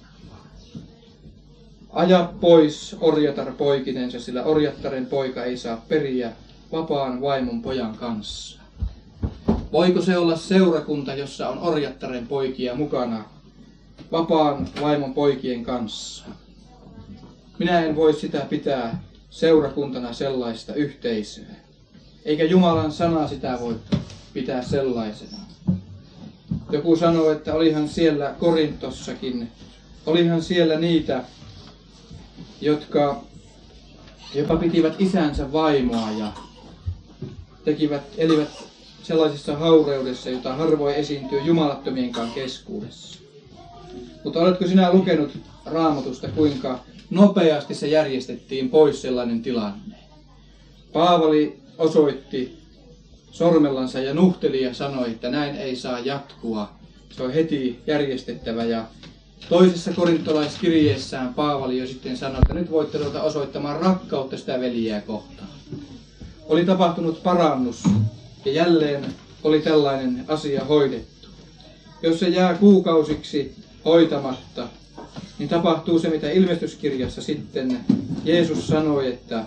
Aja pois orjatar poikinensa, sillä orjattaren poika ei saa periä vapaan vaimon pojan kanssa. Voiko se olla seurakunta, jossa on orjattaren poikia mukana vapaan vaimon poikien kanssa? Minä en voi sitä pitää seurakuntana sellaista yhteisöä. Eikä Jumalan sana sitä voi pitää sellaisena. Joku sanoo, että olihan siellä Korintossakin, olihan siellä niitä, jotka jopa pitivät isänsä vaimoa ja tekivät, elivät sellaisessa haureudessa, jota harvoin esiintyy jumalattomienkaan keskuudessa. Mutta oletko sinä lukenut Raamatusta, kuinka nopeasti se järjestettiin pois sellainen tilanne? Paavali osoitti sormellansa ja nuhteli ja sanoi, että näin ei saa jatkua. Se on heti järjestettävä. Ja toisessa korintolaiskirjeessään Paavali jo sitten sanoi, että nyt voitte ruveta osoittamaan rakkautta sitä veljeä kohtaan. Oli tapahtunut parannus ja jälleen oli tällainen asia hoidettu. Jos se jää kuukausiksi hoitamatta, niin tapahtuu se, mitä ilmestyskirjassa sitten Jeesus sanoi, että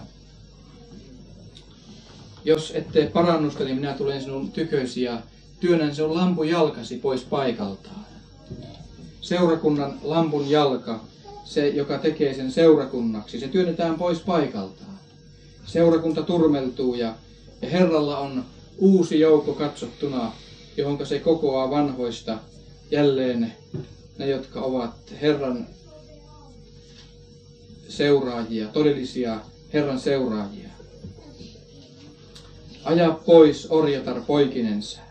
jos et tee parannusta, niin minä tulen sinun tykösi ja työnnän sinun lampun jalkasi pois paikaltaan. Seurakunnan lampun jalka, se joka tekee sen seurakunnaksi, se työnnetään pois paikaltaan. Seurakunta turmeltuu ja, ja Herralla on uusi joukko katsottuna, johonka se kokoaa vanhoista jälleen ne, jotka ovat Herran seuraajia, todellisia Herran seuraajia. Aja pois orjatar poikinensa.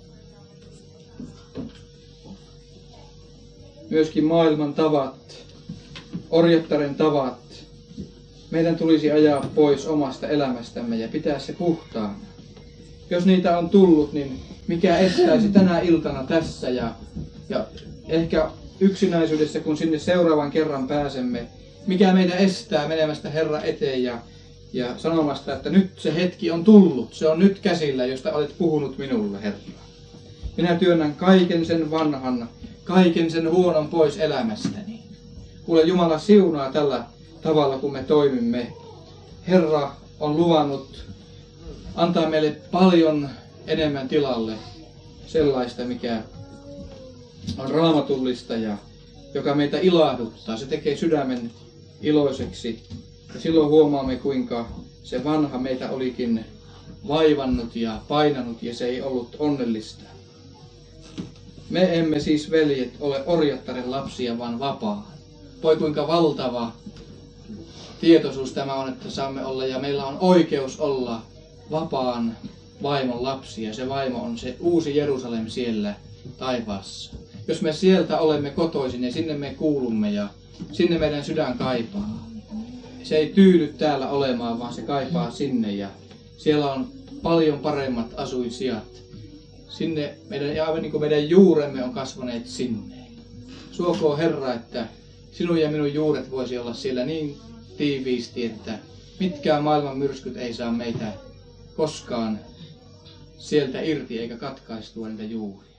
Myöskin maailman tavat, orjattaren tavat, meidän tulisi ajaa pois omasta elämästämme ja pitää se puhtaana. Jos niitä on tullut, niin mikä estäisi tänä iltana tässä ja, ja ehkä yksinäisyydessä, kun sinne seuraavan kerran pääsemme, mikä meitä estää menemästä Herran eteen ja, ja sanomasta, että nyt se hetki on tullut, se on nyt käsillä, josta olet puhunut minulle, Herra. Minä työnnän kaiken sen vanhan, kaiken sen huonon pois elämästäni. Kuule, Jumala siunaa tällä tavalla, kun me toimimme. Herra on luvannut antaa meille paljon enemmän tilalle sellaista, mikä on raamatullista ja joka meitä ilahduttaa. Se tekee sydämen iloiseksi. Ja silloin huomaamme, kuinka se vanha meitä olikin vaivannut ja painanut ja se ei ollut onnellista. Me emme siis, veljet, ole orjattaren lapsia, vaan vapaa. Voi kuinka valtava tietoisuus tämä on, että saamme olla ja meillä on oikeus olla vapaan vaimon lapsia. Se vaimo on se uusi Jerusalem siellä taivaassa. Jos me sieltä olemme kotoisin, niin sinne me kuulumme ja sinne meidän sydän kaipaa. Se ei tyydy täällä olemaan, vaan se kaipaa sinne ja siellä on paljon paremmat asuinsijat. Sinne meidän, ja aivan niin kuin meidän juuremme on kasvaneet sinne. Suokoo Herra, että sinun ja minun juuret voisi olla siellä niin tiiviisti, että mitkään maailman myrskyt ei saa meitä koskaan sieltä irti eikä katkaistua niitä juuria.